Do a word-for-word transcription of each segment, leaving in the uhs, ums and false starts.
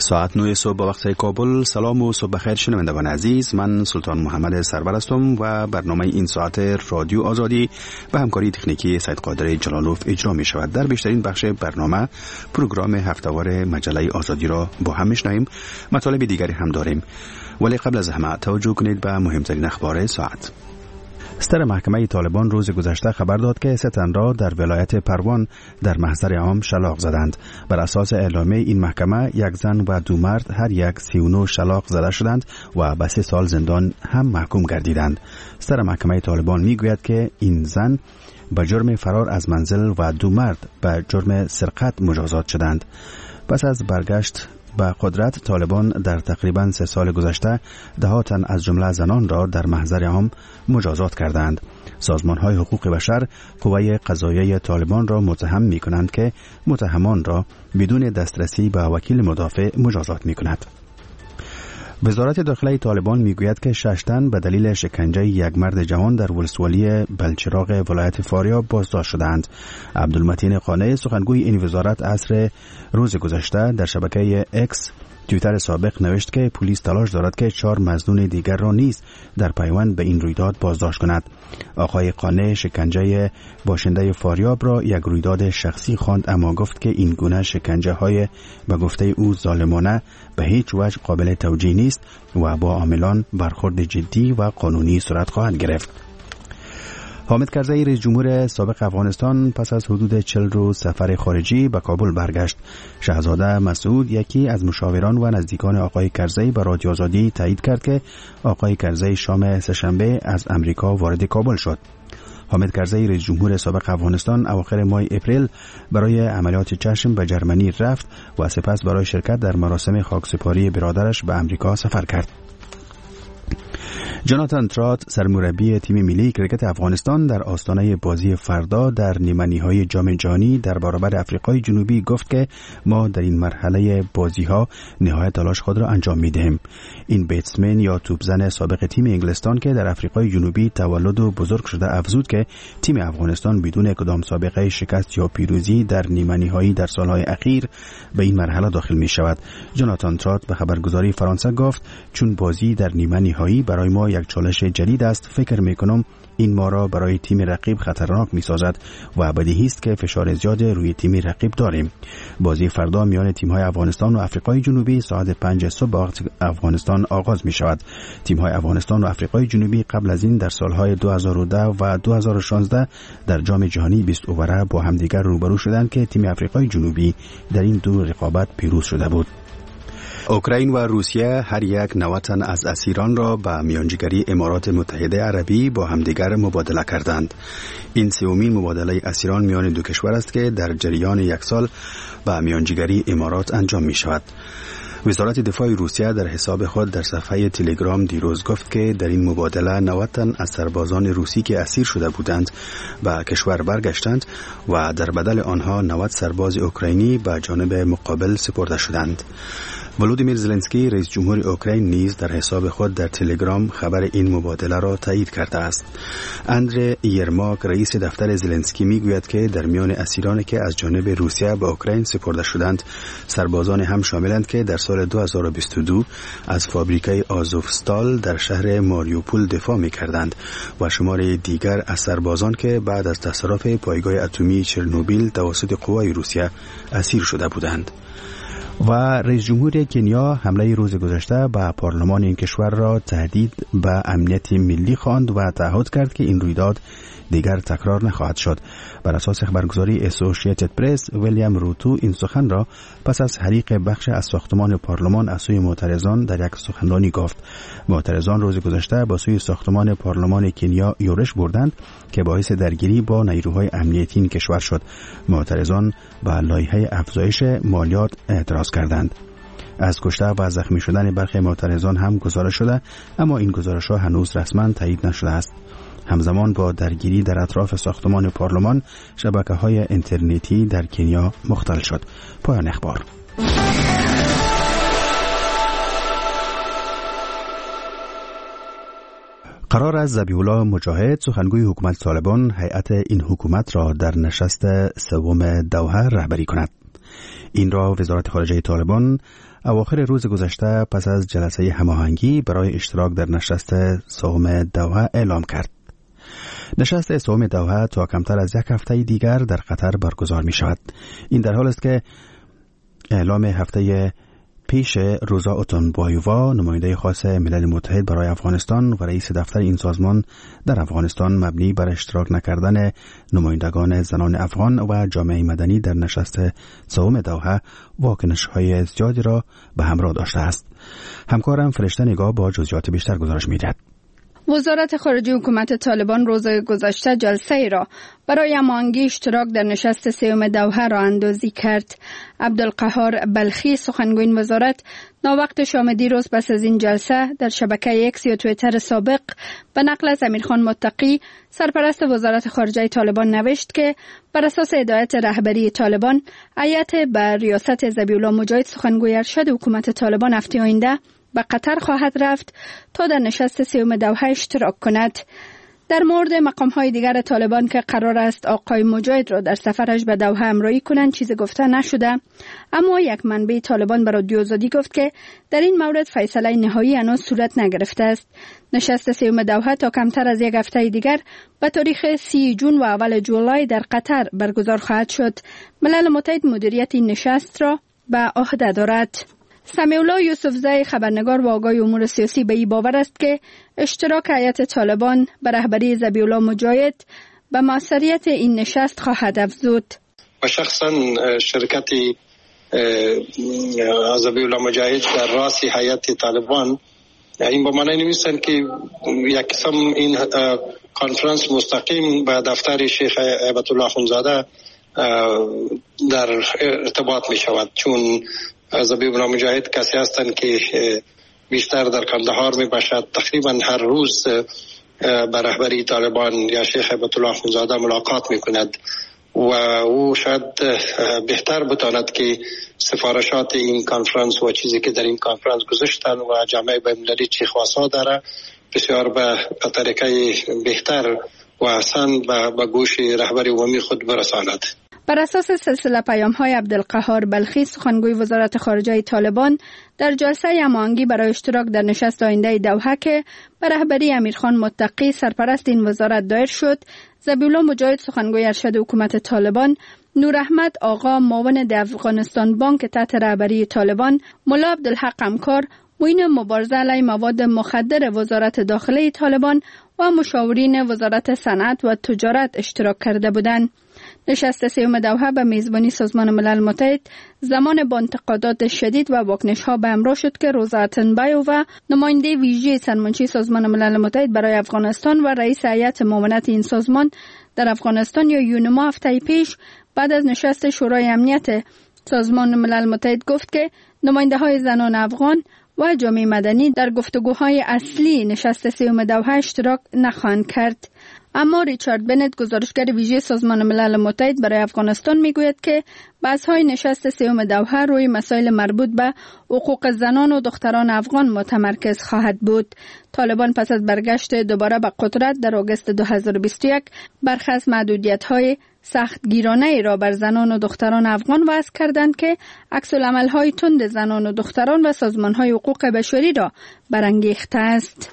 ساعت نه صبح با وقت کابل. سلام و صبح بخیر شنوندگان عزیز، من سلطان محمد سرور هستم و برنامه این ساعت رادیو آزادی به همکاری تکنیکی سید قادر جلالوف اجرا می شود. در بیشترین بخش برنامه پروگرام هفته‌وار مجله آزادی را با هم میشنویم. مطالب دیگری هم داریم، ولی قبل از همه توجه کنید به مهمترین اخبار ساعت. ستر محکمه طالبان روز گذشته خبر داد که سه تن را در ولایت پروان در محضر عام شلاق زدند. بر اساس اعلامیه این محکمه یک زن و دو مرد هر یک سی و نه شلاق زده شدند و به سه سال زندان هم محکوم گردیدند. ستر محکمه طالبان میگوید که این زن به جرم فرار از منزل و دو مرد به جرم سرقت مجازات شدند. پس از برگشت به قدرت، طالبان در تقریباً سه سال گذشته ده ها تن از جمله زنان را در محضر عام مجازات کردند. سازمان‌های حقوق بشر قوه قضاییه طالبان را متهم می‌کنند که متهمان را بدون دسترسی به وکیل مدافع مجازات می‌کند. وزارت داخلی طالبان میگوید که شش تن به دلیل شکنجه یک مرد جوان در ولسوالی بلچراغ ولایت فاریاب بازداشت شدند. عبدالمتین قانع، سخنگوی این وزارت، عصر روز گذشته در شبکه اکس توییتر سابق نوشت که پلیس تلاش دارد که چهار مظنون دیگر را نیز در پیوند به این رویداد بازداشت کند. آقای قانع شکنجه باشنده فاریاب را یک رویداد شخصی خواند، اما گفت که این گونه شکنجه های به گفته او ظالمانه به هیچ وجه قابل توجیه نیست و با عاملان برخورد جدی و قانونی صورت خواهد گرفت. حامد کرزی، رئیس جمهور سابق افغانستان، پس از حدود چهل روز سفر خارجی به کابل برگشت. شاهزاده مسعود، یکی از مشاوران و نزدیکان آقای کرزی، به رادیو آزادی تایید کرد که آقای کرزی شام سه‌شنبه از امریکا وارد کابل شد. حامد کرزی، رئیس جمهور سابق افغانستان، اواخر ماه اپریل برای عملیات چشم به جرمنی رفت و سپس برای شرکت در مراسم خاکسپاری برادرش به امریکا سفر کرد. جاناتان ترات، سرمربی تیم ملی کرکت افغانستان، در آستانه بازی فردا در نیمه‌نهایی جام جهانی در برابر آفریقای جنوبی گفت که ما در این مرحله بازی‌ها نهایت تلاش خود را انجام می‌دهیم. این بیتسمن یا توپزن سابق تیم انگلستان که در آفریقای جنوبی تولد و بزرگ شده افزود که تیم افغانستان بدون کدام سابقه شکست یا پیروزی در نیمه‌نهایی در سالهای اخیر به این مرحله داخل می‌شود. جاناتان ترات به خبرگزاری فرانسه گفت چون بازی در نیمه‌نهایی برای ما یک چالش جدید است، فکر میکنم این ما را برای تیم رقیب خطرناک میسازد و بدیهی است که فشار زیاد روی تیم رقیب داریم. بازی فردا میان تیم‌های افغانستان و آفریقای جنوبی ساعت پنج صبح وقت افغانستان آغاز می شود. تیم‌های افغانستان و آفریقای جنوبی قبل از این در سالهای دو هزار و ده و دو هزار و شانزده در جام جهانی بیست اووره با همدیگر روبرو شدند که تیم آفریقای جنوبی در این دو رقابت پیروز شده بود. اوکراین و روسیه هر یک نود تن از اسیران را به میانجیگری امارات متحده عربی با همدیگر مبادله کردند. این سومین مبادله اسیران میان دو کشور است که در جریان یک سال به میانجیگری امارات انجام می شود. وزارت دفاع روسیه در حساب خود در صفحه تلگرام دیروز گفت که در این مبادله نود تن از سربازان روسی که اسیر شده بودند به کشور برگشتند و در بدل آنها نود سرباز اوکراینی به جانب مقابل سپرده شدند. ولودیمیر زلنسکی، رئیس جمهور اوکراین، نیز در حساب خود در تلگرام خبر این مبادله را تایید کرده است. اندره یرماک، رئیس دفتر زلنسکی، میگوید که در میان اسیرانی که از جانب روسیه به اوکراین سپرده شدند، سربازان هم شاملند که در سال دو هزار و بیست و دو از فابریکه آزوفستال در شهر ماریوپول دفاع می‌کردند و شمار دیگر از سربازان که بعد از تصرف پایگاه اتمی چرنوبیل توسط قوای روسیه اسیر شده بودند. و رئیس جمهور کنیا حمله روز گذشته به پارلمان این کشور را تهدید به امنیت ملی خواند و تعهد کرد که این رویداد دیگر تکرار نخواهد شد. بر اساس خبرگزاری اسوسییتد پرس، ویلیام روتو این سخن را پس از حریق بخش از ساختمان پارلمان از سوی معترضان در یک سخنرانی گفت. معترضان روز گذشته با سوی ساختمان پارلمان کنیا یورش بردند که باعث درگیری با نیروهای امنیتی این کشور شد. معترضان به لایحه افزایش مالیات اعتراض کردند. از کشته و زخمی شدن برخی معترضان هم گزارش شده، اما این گزارش‌ها هنوز رسما تایید نشده است. همزمان با درگیری در اطراف ساختمان پارلمان، شبکه‌های اینترنتی در کنیا مختل شد. پایان اخبار. قرار است ذبیح الله مجاهد، سخنگوی حکومت طالبان، هیئت این حکومت را در نشست سوم دوحه رهبری کند. این را وزارت خارجه طالبان اواخر روز گذشته پس از جلسه هماهنگی برای اشتراک در نشست سوم دوحه اعلام کرد. نشست سوم دوحه تا کمتر از یک هفته دیگر در قطر برگزار می شود. این در حال است که اعلام هفته پیش روزا اوتونبایووا، نماینده خاص ملل متحد برای افغانستان و رئیس دفتر این سازمان در افغانستان، مبنی بر اشتراک نکردن نمایندگان زنان افغان و جامعه مدنی در نشست سوم دوحه، واکنش‌های زیادی را به همراه داشته است. همکارم فرشته نگاه با جزئیات بیشتر گزارش می‌دهد. وزارت خارجه حکومت طالبان روز گذشته جلسه ای را برای هماهنگی اشتراک در نشست سوم دوحه را اندازی کرد. عبدالقهار بلخی، سخنگوی این وزارت، ناوقت شام دیروز پس از این جلسه در شبکه اکس یا توییتر سابق به نقل از امیرخان متقی، سرپرست وزارت خارجه طالبان، نوشت که بر اساس هدایت رهبری طالبان، هیئت به ریاست ذبیحالله مجاهد، سخنگوی ارشد حکومت طالبان، هفته آینده به قطر خواهد رفت تا در نشست سوم دوحه اشتراک کند. در مورد مقام‌های دیگر طالبان که قرار است آقای مجاهد را در سفرش به دوحه همراهی کنند چیزی گفته نشده، اما یک منبع طالبان به رادیو آزادی گفت که در این مورد فیصله نهایی هنوز صورت نگرفته است. نشست سوم دوحه تا کمتر از یک هفته دیگر به تاریخ سی جون و اول جولای در قطر برگزار خواهد شد. ملل متحد مدیریت این نشست را به عهده دارد. سمیعالله یوسفزی، خبرنگار و آگاه امور سیاسی، به این باور است که اشتراک هیئت طالبان به رهبری ذبیحالله مجاهد به موثریت این نشست خواهد افزود. و شخصا شرکت ذبیحالله مجاهد در راس هیئت طالبان این به معنی نمیستند که یک قسم این کانفرانس مستقیم به دفتر شیخ هیبت الله اخوندزاده در ارتباط می شود، چون ذبیحالله مجاهد کسی هستند که بیشتر در کندهار می باشد. تقریبا هر روز به رهبری طالبان یا شیخ هیبت الله اخوندزاده ملاقات می کند و او شاید بهتر بتواند که سفارشات این کانفرانس و چیزی که در این کانفرانس گذاشتن و جامعه بین‌المللی چی خواسته داره بسیار به طریقه بهتر و احسن به گوش رهبری عمومی خود برساند. بر اساس سلسله پیام‌های عبدالقهار بلخی، سخنگوی وزارت خارجه طالبان، در جلسه هماهنگی برای اشتراک در نشست آینده دوحه که به رهبری امیرخان متقی، سرپرست این وزارت، دایر شد، ذبیحالله مجاهد، سخنگوی ارشد حکومت طالبان، نور احمد آقا، معاون د افغانستان بانک تحت رهبری طالبان، ملا عبدالحق امکار، معین مبارزه علیه مواد مخدر وزارت داخله طالبان و مشاورین وزارت صنعت و تجارت اشتراک کرده بودند. نشست سوم دوحه به میزبانی سازمان ملل متحد زمان با انتقادات شدید و واکنش‌ها به همراه شد که روزا اوتونبایووا و نماینده ویژه سرمنشی سازمان ملل متحد برای افغانستان و رئیس هیئت معاونت این سازمان در افغانستان یا یونما هفته پیش بعد از نشست شورای امنیت سازمان ملل متحد گفت که نماینده‌های زنان افغان و جامعه مدنی در گفتگوهای اصلی نشست سوم دوحه اشتراک نخواهند کرد. اما ریچارد بنت، گزارشگر ویژه سازمان ملل متحد برای افغانستان، میگوید که بحث‌های نشست سوم دوحه روی مسائل مربوط به حقوق زنان و دختران افغان متمرکز خواهد بود. طالبان پس از برگشت دوباره به قدرت در آگوست دو هزار و بیست و یک برخی از محدودیت‌های سختگیرانه را بر زنان و دختران افغان وضع کردند که عکس‌العمل‌های تند زنان و دختران و سازمان‌های حقوق بشری را برانگیخته است.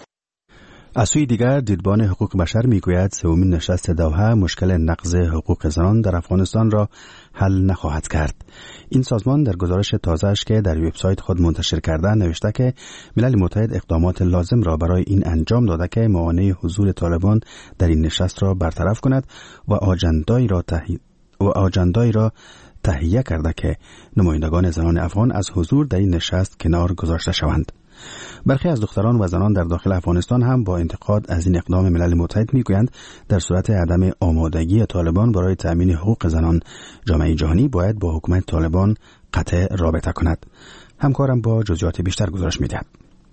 از سوی دیگر دیدبان حقوق بشر میگوید سومین نشست دوحه مشکل نقض حقوق زنان در افغانستان را حل نخواهد کرد. این سازمان در گزارش تازه‌اش که در وبسایت خود منتشر کرده نوشته که ملل متحد اقدامات لازم را برای این انجام داده که موانع حضور طالبان در این نشست را برطرف کند و آجندایی را تهیه و آجندایی را تهیه کرده که نمایندگان زنان افغان از حضور در این نشست کنار گذاشته شوند. برخی از دختران و زنان در داخل افغانستان هم با انتقاد از این اقدام ملل متحد میگویند در صورت عدم آمادگی طالبان برای تأمین حقوق زنان، جامعه جهانی باید با حکومت طالبان قطع رابطه کند. همکارم با جزئیات بیشتر گزارش میدهد.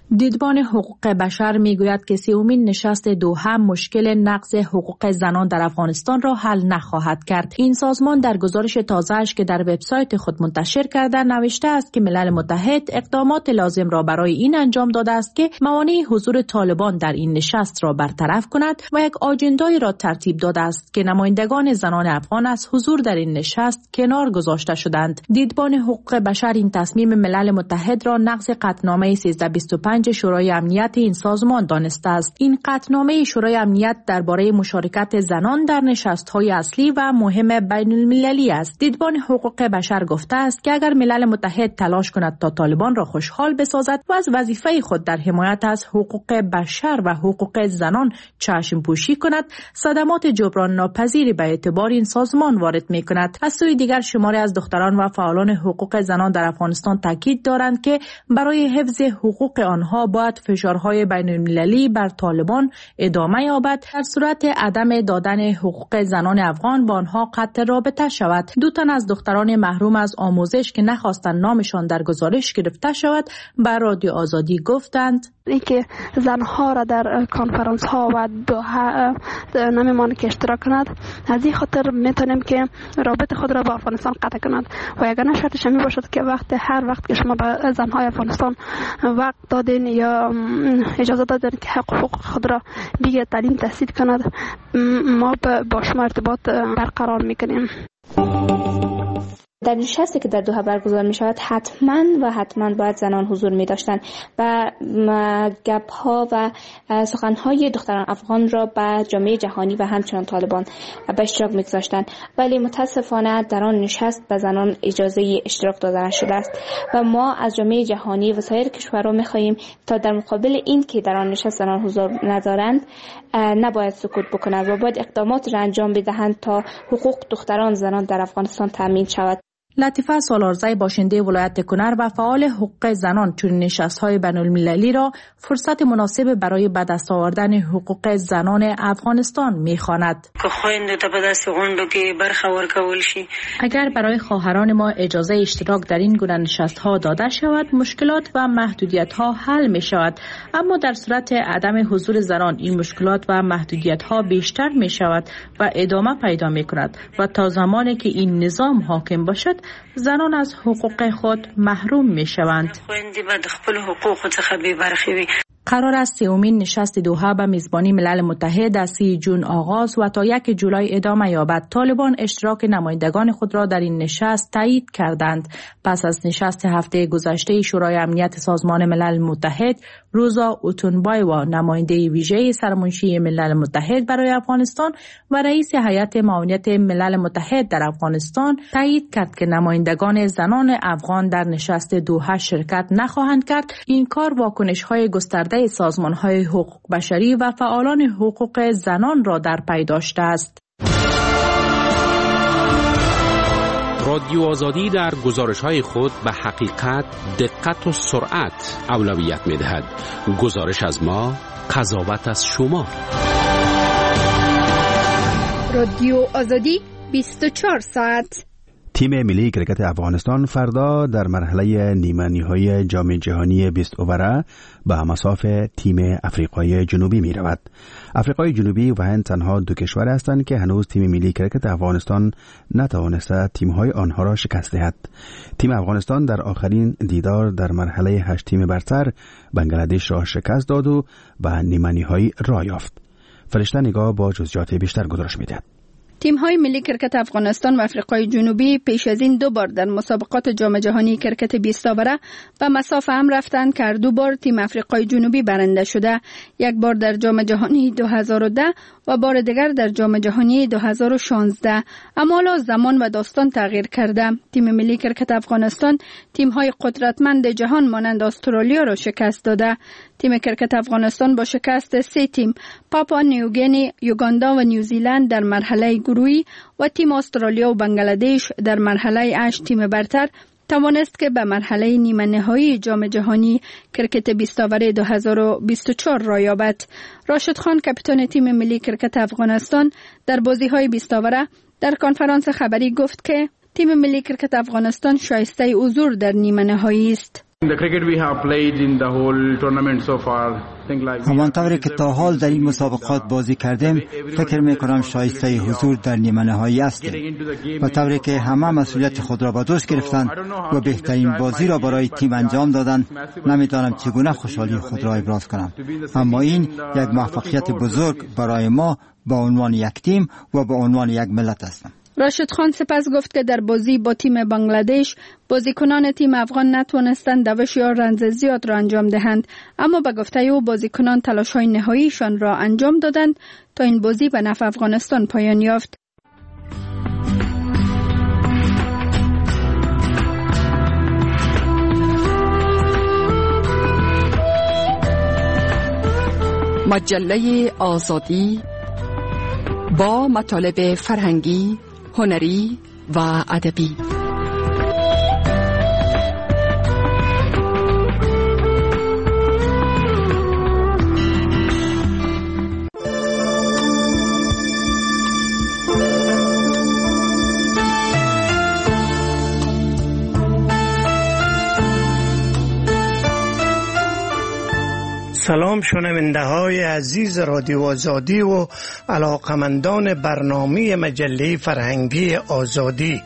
دیدبان حقوق بشر میگوید که سومین نشست دوحه مشکل نقض حقوق زنان در افغانستان را حل نخواهد کرد. این سازمان در گزارش تازه‌اش که در وبسایت خود منتشر کرده نوشته است که ملل متحد اقدامات لازم را برای این انجام داده است که موانع حضور طالبان در این نشست را برطرف کند و یک آجندای را ترتیب داده است که نمایندگان زنان افغان از حضور در این نشست کنار گذاشته شدند. دیدبان حقوق بشر این تصمیم ملل متحد را نقض قطعنامه سیزده صد و بیست و پنج شورای امنیت این سازمان دانسته است. این قطعنامه شورای امنیت درباره مشارکت زنان در نشست‌های اصلی و مهم بین المللی است. دیدبان حقوق بشر گفته است که اگر ملل متحد تلاش کند تا طالبان را خوشحال بسازد و از وظیفه خود در حمایت از حقوق بشر و حقوق زنان چشم پوشی کند، صدمات جبران ناپذیری به اعتبار این سازمان وارد می کند. از سوی دیگر شماری از دختران و فعالان حقوق زنان در افغانستان تاکید دارند که برای حفظ حقوق آنها باید فشارهای بین المللی بر طالبان ادامه یابد. در صورت عدم دادن حقوق زنان افغان با آنها قطع رابطه شود. دو تن از دختران محروم از آموزش که نخواستند نامشان در گزارش گرفته شود بر رادیو آزادی گفتند اینکه زنها را در کنفرانس ها و دوحه نمیمانه که اشتراک کند، از این خاطر میتونیم که رابطه خود را با افغانستان قطع کند و یگانه شرطش می باشد که وقت هر وقت که شما به زنهای افغانستان وقت دادین یا اجازه دادین که حق حقوق خود را دیگه تعلیم تحصیل کند، ما با شما ارتباط برقرار میکنیم. در نشستی که در دوحه برگزار می شود حتما و حتما باید زنان حضور می داشتند و گپ ها و سخن های دختران افغان را به جامعه جهانی و همچنان طالبان به اشتراک می گذاشتند، ولی متاسفانه در آن نشست به زنان اجازه اشتراک داده نشده است و ما از جامعه جهانی و سایر کشورها می خواهیم تا در مقابل این که در آن نشست زنان حضور ندارند نباید سکوت بکنند و باید اقدامات را انجام بدهند تا حقوق دختران زنان در افغانستان تامین شود. لطیفه سالارزی باشنده ولایت کنر و فعال حقوق زنان چون نشست‌های بین‌المللی را فرصت مناسب برای به دست آوردن حقوق زنان افغانستان می‌خواند. که خویندو ته په داسې غونډو کې برخه ورکول شي. اگر برای خواهران ما اجازه اشتراک در این گونه نشست‌ها داده شود، مشکلات و محدودیت‌ها حل می‌شود، اما در صورت عدم حضور زنان این مشکلات و محدودیت‌ها بیشتر می‌شود و ادامه پیدا می‌کند و تا زمانی که این نظام حاکم باشد زنان از حقوق خود محروم می شوند. قرار است سومین نشست دوحه به میزبانی ملل متحد از سی جون آغاز و تا یک جولای ادامه یابد. طالبان اشتراک نمایندگان خود را در این نشست تایید کردند. پس از نشست هفته گذشته شورای امنیت سازمان ملل متحد، روزا اوتونبایوا نماینده ویژه سرمنشی ملل متحد برای افغانستان و رئیس هیئت معاونت ملل متحد در افغانستان تایید کرد که نمایندگان زنان افغان در نشست دوحه شرکت نخواهند کرد. این کار واکنش‌های گسترده سازمان‌های حقوق بشری و فعالان حقوق زنان را در پی داشته است. رادیو آزادی در گزارش‌های خود به حقیقت، دقت و سرعت اولویت می‌دهد. گزارش از ما، قضاوت از شما. رادیو آزادی بیست و چهار ساعت. تیم ملی کرکت افغانستان فردا در مرحله نیمه‌نهایی جام جهانی بیست اووره به مصاف تیم افریقای جنوبی می رود. افریقای جنوبی و هند تنها دو کشور هستند که هنوز تیم ملی کرکت افغانستان نتوانسته تیم‌های آنها را شکست دهد. تیم افغانستان در آخرین دیدار در مرحله هشت تیم برتر بنگلادش را شکست داد و به نیمه‌نهایی راه یافت. فرشته نگاه با جزئیات بیشتر گزارش می‌دهد. تیم‌های ملی کرکت افغانستان و افریقای جنوبی پیش از این دو بار در مسابقات جام جهانی کرکت بیست اووره به مصاف هم رفتند که دو بار تیم افریقای جنوبی برنده شده، یک بار در جام جهانی دو هزار و ده و بار دیگر در جام جهانی دو هزار و شانزده. اما حالا زمان و داستان تغییر کرده. تیم ملی کرکت افغانستان تیم‌های قدرتمند جهان مانند استرالیا را شکست داده. تیم کرکت افغانستان با شکست سه تیم پاپوا نیوگینی، یوگاندا و نیوزیلند در مرحله گروهی و تیم استرالیا و بنگلادش در مرحله هشت تیم برتر توانست که به مرحله نیمه نهایی جام جهانی کرکت بیست اووره دو هزار و بیست و چهار را یابد. راشد خان کاپیتان تیم ملی کرکت افغانستان در بازی‌های بیست اووره در کنفرانس خبری گفت که تیم ملی کرکت افغانستان شایسته حضور در نیمه نهایی است. همانطوری که تا حال در این مسابقات بازی کردیم، فکر میکنم شایسته حضور در نیمه نهایی هستیم. و طوری که همه مسئولیت خود را به دوش گرفتند و بهترین بازی را برای تیم انجام دادند، نمیدانم چگونه خوشحالی خود را ابراز کنم. اما این یک موفقیت بزرگ برای ما به عنوان یک تیم و به عنوان یک ملت است. راشد خان سپس گفت که در بازی با تیم بنگلادش بازیکنان تیم افغان نتوانستند دوش یا رنز زیاد را انجام دهند، اما به گفته او بازیکنان تلاش‌های نهاییشان را انجام دادند تا این بازی به نفع افغانستان پایان یافت. مجله آزادی با مطالب فرهنگی، هنری و ادبی. سلام شنونده های عزیز رادیو آزادی و علاقمندان برنامه مجله فرهنگی آزادی.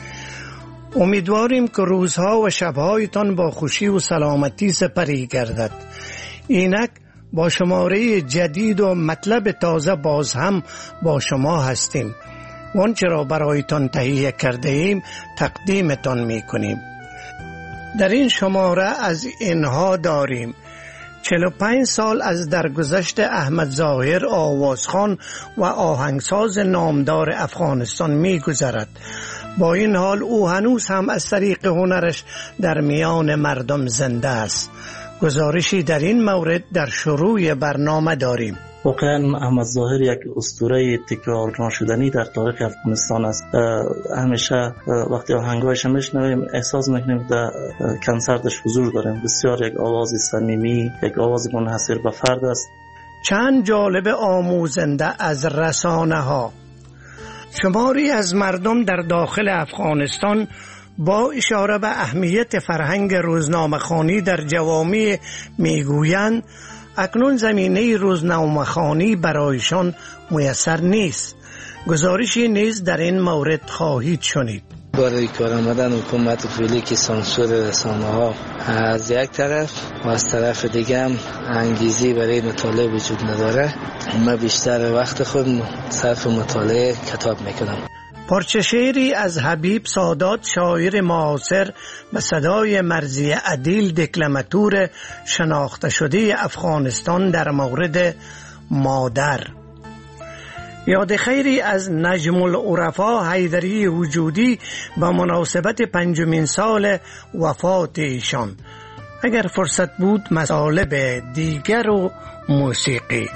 امیدواریم که روزها و شبهایتان با خوشی و سلامتی سپری گردد. اینک با شماره جدید و مطلب تازه باز هم با شما هستیم. آنچه را برایتان تهیه کرده ایم تقدیمتان می کنیم. در این شماره از اینها داریم: چهل و پنج سال از درگذشت احمد ظاهر آوازخوان و آهنگساز نامدار افغانستان می گذرد. با این حال او هنوز هم از طریق هنرش در میان مردم زنده است. گزارشی در این مورد در شروع برنامه داریم. واقعا احمد ظاهر یک اسطوره تکرار ناشدنی در تاریخ افغانستان است. همیشه وقتی آهنگایش میشنویم احساس میکنیم در کنسرتش حضور داریم. بسیار یک آواز صمیمی، یک آواز منحصر به فرد است. چند جالب آموزنده از رسانه ها. شماری از مردم در داخل افغانستان با اشاره به اهمیت فرهنگ روزنامه‌خوانی در جوامع میگویند اکنون زمینه روزنامه‌خوانی برایشان میسر نیست. گزارشی نیز در این مورد خواهید شنید. برای کار آمدن حکومت فعلی که سانسور رسانه ها از یک طرف و از طرف دیگه هم انگیزی برای مطالعه وجود نداره، من بیشتر وقت خود صرف مطالعه کتاب میکنم. پارچه شعری از حبیب سادات، شاعر معاصر، به صدای مرزی عدیل دکلماتور شناخته شده افغانستان در مورد مادر. یاد خیری از نجم العرفا حیدری وجودی به مناسبت پنجمین سال وفات ایشان. اگر فرصت بود مطالب دیگر و موسیقی.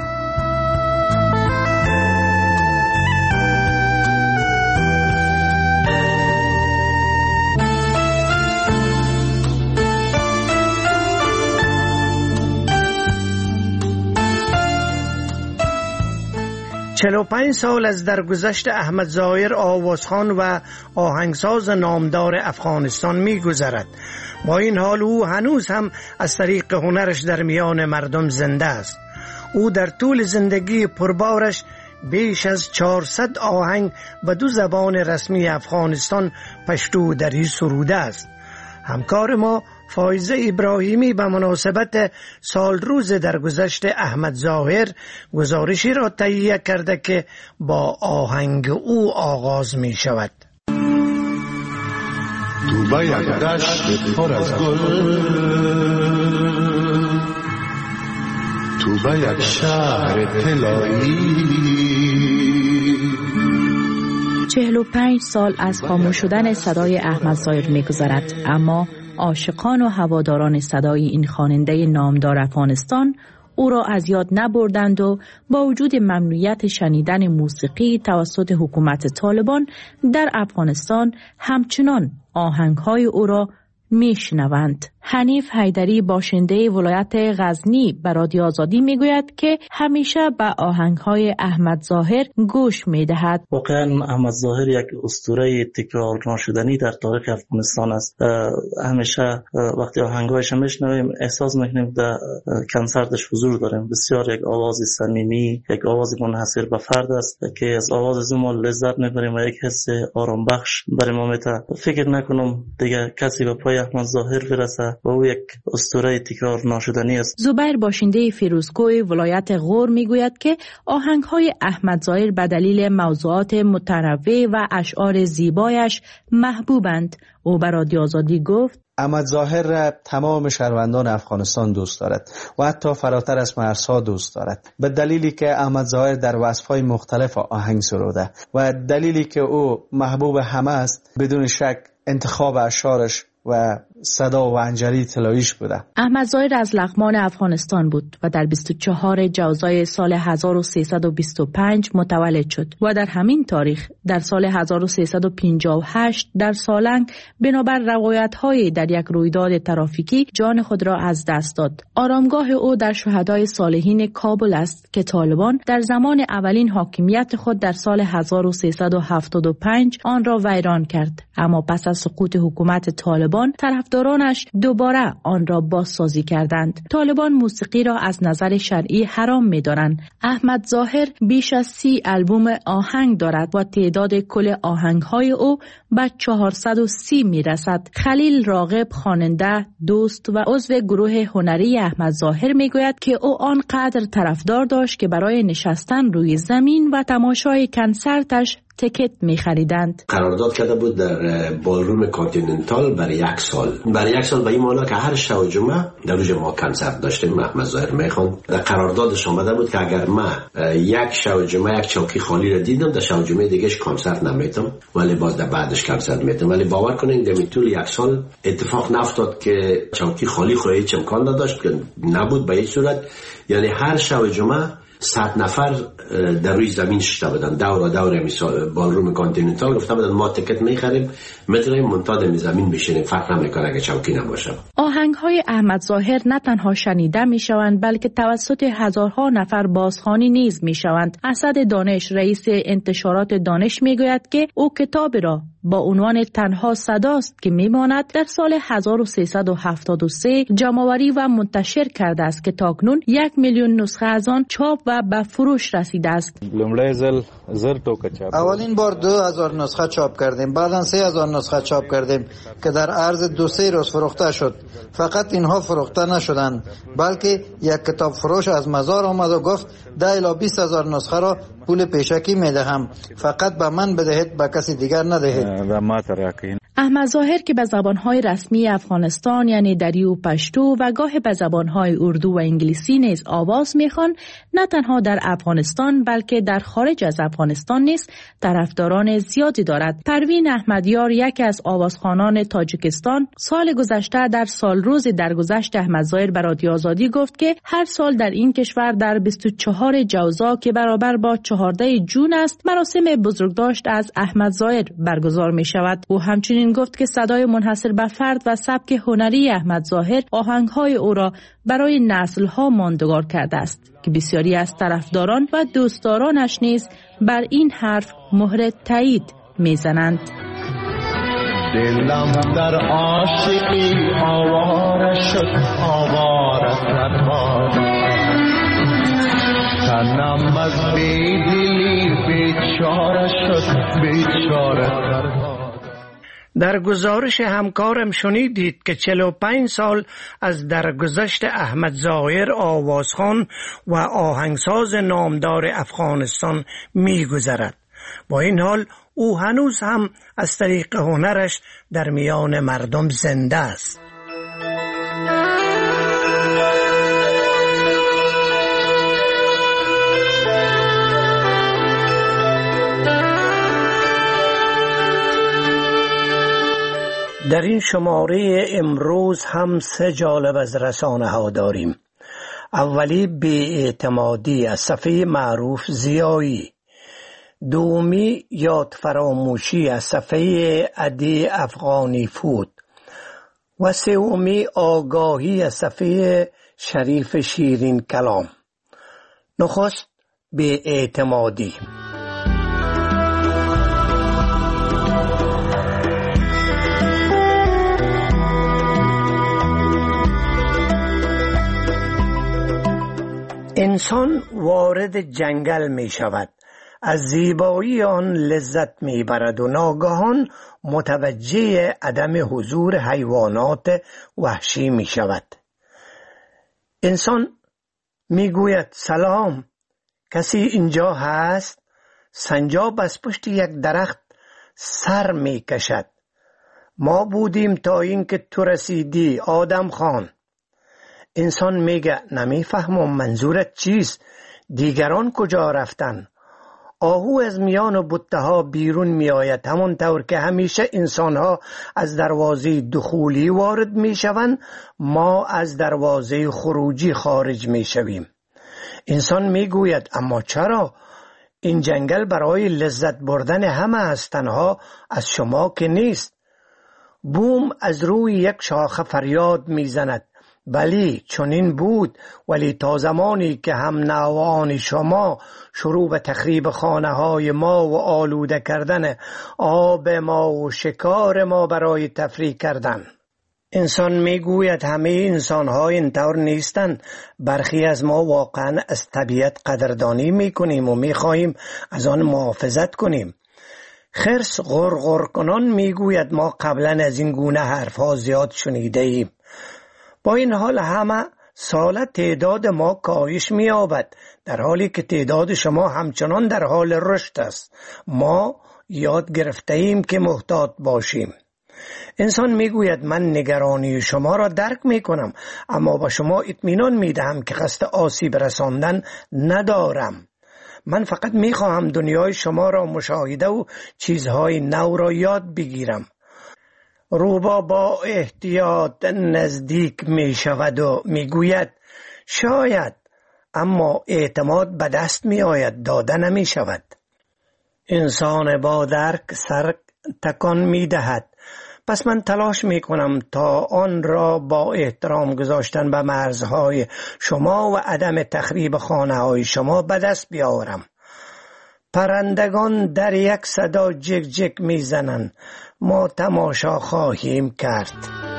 چهل و پنج سال از درگذشت احمد ظاهر آوازخوان و آهنگساز نامدار افغانستان می گذرد. با این حال او هنوز هم از طریق هنرش در میان مردم زنده است. او در طول زندگی پربارش بیش از چهارصد آهنگ به دو زبان رسمی افغانستان، پشتو و دری، سروده است. همکار ما فایزه ابراهیمی به مناسبت سال روز درگذشت احمد ظاهر گزارشی را تهیه کرده که با آهنگ او آغاز می شود. تو به یک دشت پر از گل، تو به یک شهر طلایی. چهل و پنج سال از خاموش شدن صدای احمد ظاهر می گذرد، اما عاشقان و هواداران صدای این خواننده نامدار افغانستان او را از یاد نبردند و با وجود ممنوعیت شنیدن موسیقی توسط حکومت طالبان در افغانستان همچنان آهنگهای او را میشنوند. حنیف حیدری باشنده ولایت غزنی به رادیو آزادی میگوید که همیشه به آهنگ‌های احمد ظاهر گوش میدهد. واقعا احمد ظاهر یک اسطوره تکرار نشدنی در تاریخ افغانستان است. همیشه وقتی آهنگ‌هایش میشنویم احساس میکنیم در کنسرتش حضور داریم. بسیار یک آواز صمیمی، یک آواز منحصر به فرد است که از آواز از ما لذت میبریم و یک حس آرام بخش برای ما میده. فکر نکنم دیگه کسی به پای احمد ظاهر برسه و او یک اسطوره تکرار نشدنی است. زبیر باشنده فیروزکوه ولایت غور میگوید که آهنگ‌های احمد ظاهر به دلیل موضوعات متنوع و اشعار زیبایش محبوبند. او به رادیو آزادی گفت احمد ظاهر را تمام شهروندان افغانستان دوست دارد و حتی فراتر از مرزها دوست دارد، به دلیلی که احمد ظاهر در وصف‌های مختلف آهنگ سروده و دلیلی که او محبوب همه است. بدون شک انتخاب اشعارش و صدا و انجلی طلاییش بوده. احمد ظاهر از لغمان افغانستان بود و در بیست و چهارم جوزای سال هزار و سیصد و بیست و پنج متولد شد و در همین تاریخ در سال هزار و سیصد و پنجاه و هشت در سالنگ بنابر روایت‌های در یک رویداد ترافیکی جان خود را از دست داد. آرامگاه او در شهدای صالحین کابل است که طالبان در زمان اولین حاکمیت خود در سال هزار و سیصد و هفتاد و پنج آن را ویران کرد، اما پس از سقوط حکومت طالبان طرفدارانش دوباره آن را بازسازی کردند. طالبان موسیقی را از نظر شرعی حرام می‌دانند. احمد ظاهر بیش از سی آلبوم آهنگ دارد و تعداد کل آهنگ‌های او به چهارصد و سی می‌رسد. خلیل راغب خواننده، دوست و عضو گروه هنری احمد ظاهر می‌گوید که او آنقدر طرفدار داشت که برای نشستن روی زمین و تماشای کنسرتش تکت می خریدند. قرارداد کرده بود در بالروم کانتیننتال برای یک سال. برای یک سال به این معنی که هر شب و جمعه در روز ما کنسرت داشتیم. احمد ظاهر میخواند در قراردادش آمده بود که اگر ما یک شب و جمعه یک چوکی خالی را دیدم، در شب و جمعه دیگهش کنسرت نمیتم، ولی باز در بعدش کنسرت میتم. ولی باور کنین در طول یک سال اتفاق نافتاد که چوکی خالی خود هیچ امکان نداشت که نبود به هیچ صورت. یعنی هر شب و جمعه صد نفر در روی زمین شده بودن، دور دور مثال بالروم کانتیننتال گفته بودن ما تکت میخریم میتونیم منتاد زمین بشینیم، فرق نمیکنه اگه چوکی نباشه. آهنگ‌های احمد ظاهر نه تنها شنیده میشوند بلکه توسط هزارها نفر بازخوانی نیز میشوند. اسد دانش رئیس انتشارات دانش میگوید که او کتاب را با عنوان تنها صداست که میماند در سال هزار و سیصد و هفتاد و سه جمع‌آوری و منتشر کرده است که تاکنون یک میلیون نسخه از آن چاپ و به فروش رسیده است. اولین بار دو هزار نسخه چاپ کردیم، بعداً سه هزار نسخه چاپ کردیم که در عرض دو سه روز فروخته شد. فقط اینها فروخته نشدند بلکه یک کتاب فروش از مزار آمد و گفت ده الی بیست هزار نسخه را پول پیشکی میدهم، فقط به من بدهید، به کسی دیگر ندهید. احمد ظاهر که به زبانهای رسمی افغانستان یعنی دری و پشتو و گاه به زبانهای اردو و انگلیسی نیز آواز میخوان، نه تنها در افغانستان بلکه در خارج از افغانستان نیز طرفداران زیادی دارد. پروین احمدیار یکی از آوازخوانان تاجیکستان سال گذشته در سال روز درگذشت احمد ظاهر به رادیو آزادی گفت که هر سال در این کشور در بیست و چهارم جوزا که برابر با چهاردهم جون است مراسم بزرگداشت از احمد ظاهر برگزار می شود. او همچنین گفت که صدای منحصر به فرد و سبک هنری احمد ظاهر آهنگهای او را برای نسل‌ها ماندگار کرده است که بسیاری از طرفداران و دوستدارانش نیز بر این حرف مهر تایید می‌زنند. دلم در عاشقی آواره شد، آواره سربار تنم از بیدلی بیچاره شد، بیچاره سربار. در گزارش همکارم شنیدید که چهل و پنج سال از درگذشت احمد ظاهر آوازخوان و آهنگساز نامدار افغانستان می‌گذرد. با این حال او هنوز هم از طریق هنرش در میان مردم زنده است. در این شماره امروز هم سه جالب از رسانه ها داریم. اولی بی‌اعتمادی از صفحه معروف زیایی، دومی یاد فراموشی از صفحه عدی افغانی فود و سومی آگاهی از صفحه شریف شیرین کلام. نخست به اعتمادی. انسان وارد جنگل می شود، از زیبایی آن لذت می برد و ناگهان متوجه عدم حضور حیوانات وحشی می شود. انسان می گوید سلام، کسی اینجا هست؟ سنجاب از پشت یک درخت سر می کشد. ما بودیم تا این که تو رسیدی آدم خان. انسان میگه نمیفهمم منظورت چیست؟ دیگران کجا رفتن؟ آهو از میان بوته ها بیرون می آید، همون طور که همیشه انسان ها از دروازه دخولی وارد می شوند، ما از دروازه خروجی خارج می شویم. انسان می گوید اما چرا؟ این جنگل برای لذت بردن همه است، تنها از شما که نیست. بوم از روی یک شاخه فریاد می زند. بلی چنین بود، ولی تا زمانی که هم نوعان شما شروع به تخریب خانه های ما و آلوده کردن آب ما و شکار ما برای تفریح کردن. انسان میگوید همه انسان ها اینطور نیستند. برخی از ما واقعا از طبیعت قدردانی میکنیم و میخواهیم از آن محافظت کنیم. خرس غرغر کنان میگوید ما قبلا از این گونه حرف ها زیاد شنیده ایم. با این حال همه سال تعداد ما کاهش می‌یابد، در حالی که تعداد شما همچنان در حال رشد است. ما یاد گرفته ایم که محتاط باشیم. انسان میگوید من نگرانی شما را درک میکنم، اما با شما اطمینان میدهم که قصد آسیب رساندن ندارم. من فقط میخواهم دنیای شما را مشاهده و چیزهای نو را یاد بگیرم. روبا با احتیاط نزدیک می شود و می گوید شاید، اما اعتماد به دست می آید، داده نمی شود. انسان با درک سر تکان می دهد. پس من تلاش می کنم تا آن را با احترام گذاشتن به مرزهای شما و عدم تخریب خانه های شما به دست بیاورم. پرندگان در یک صدا جک جک می زنند. ما تماشا خواهیم کرد.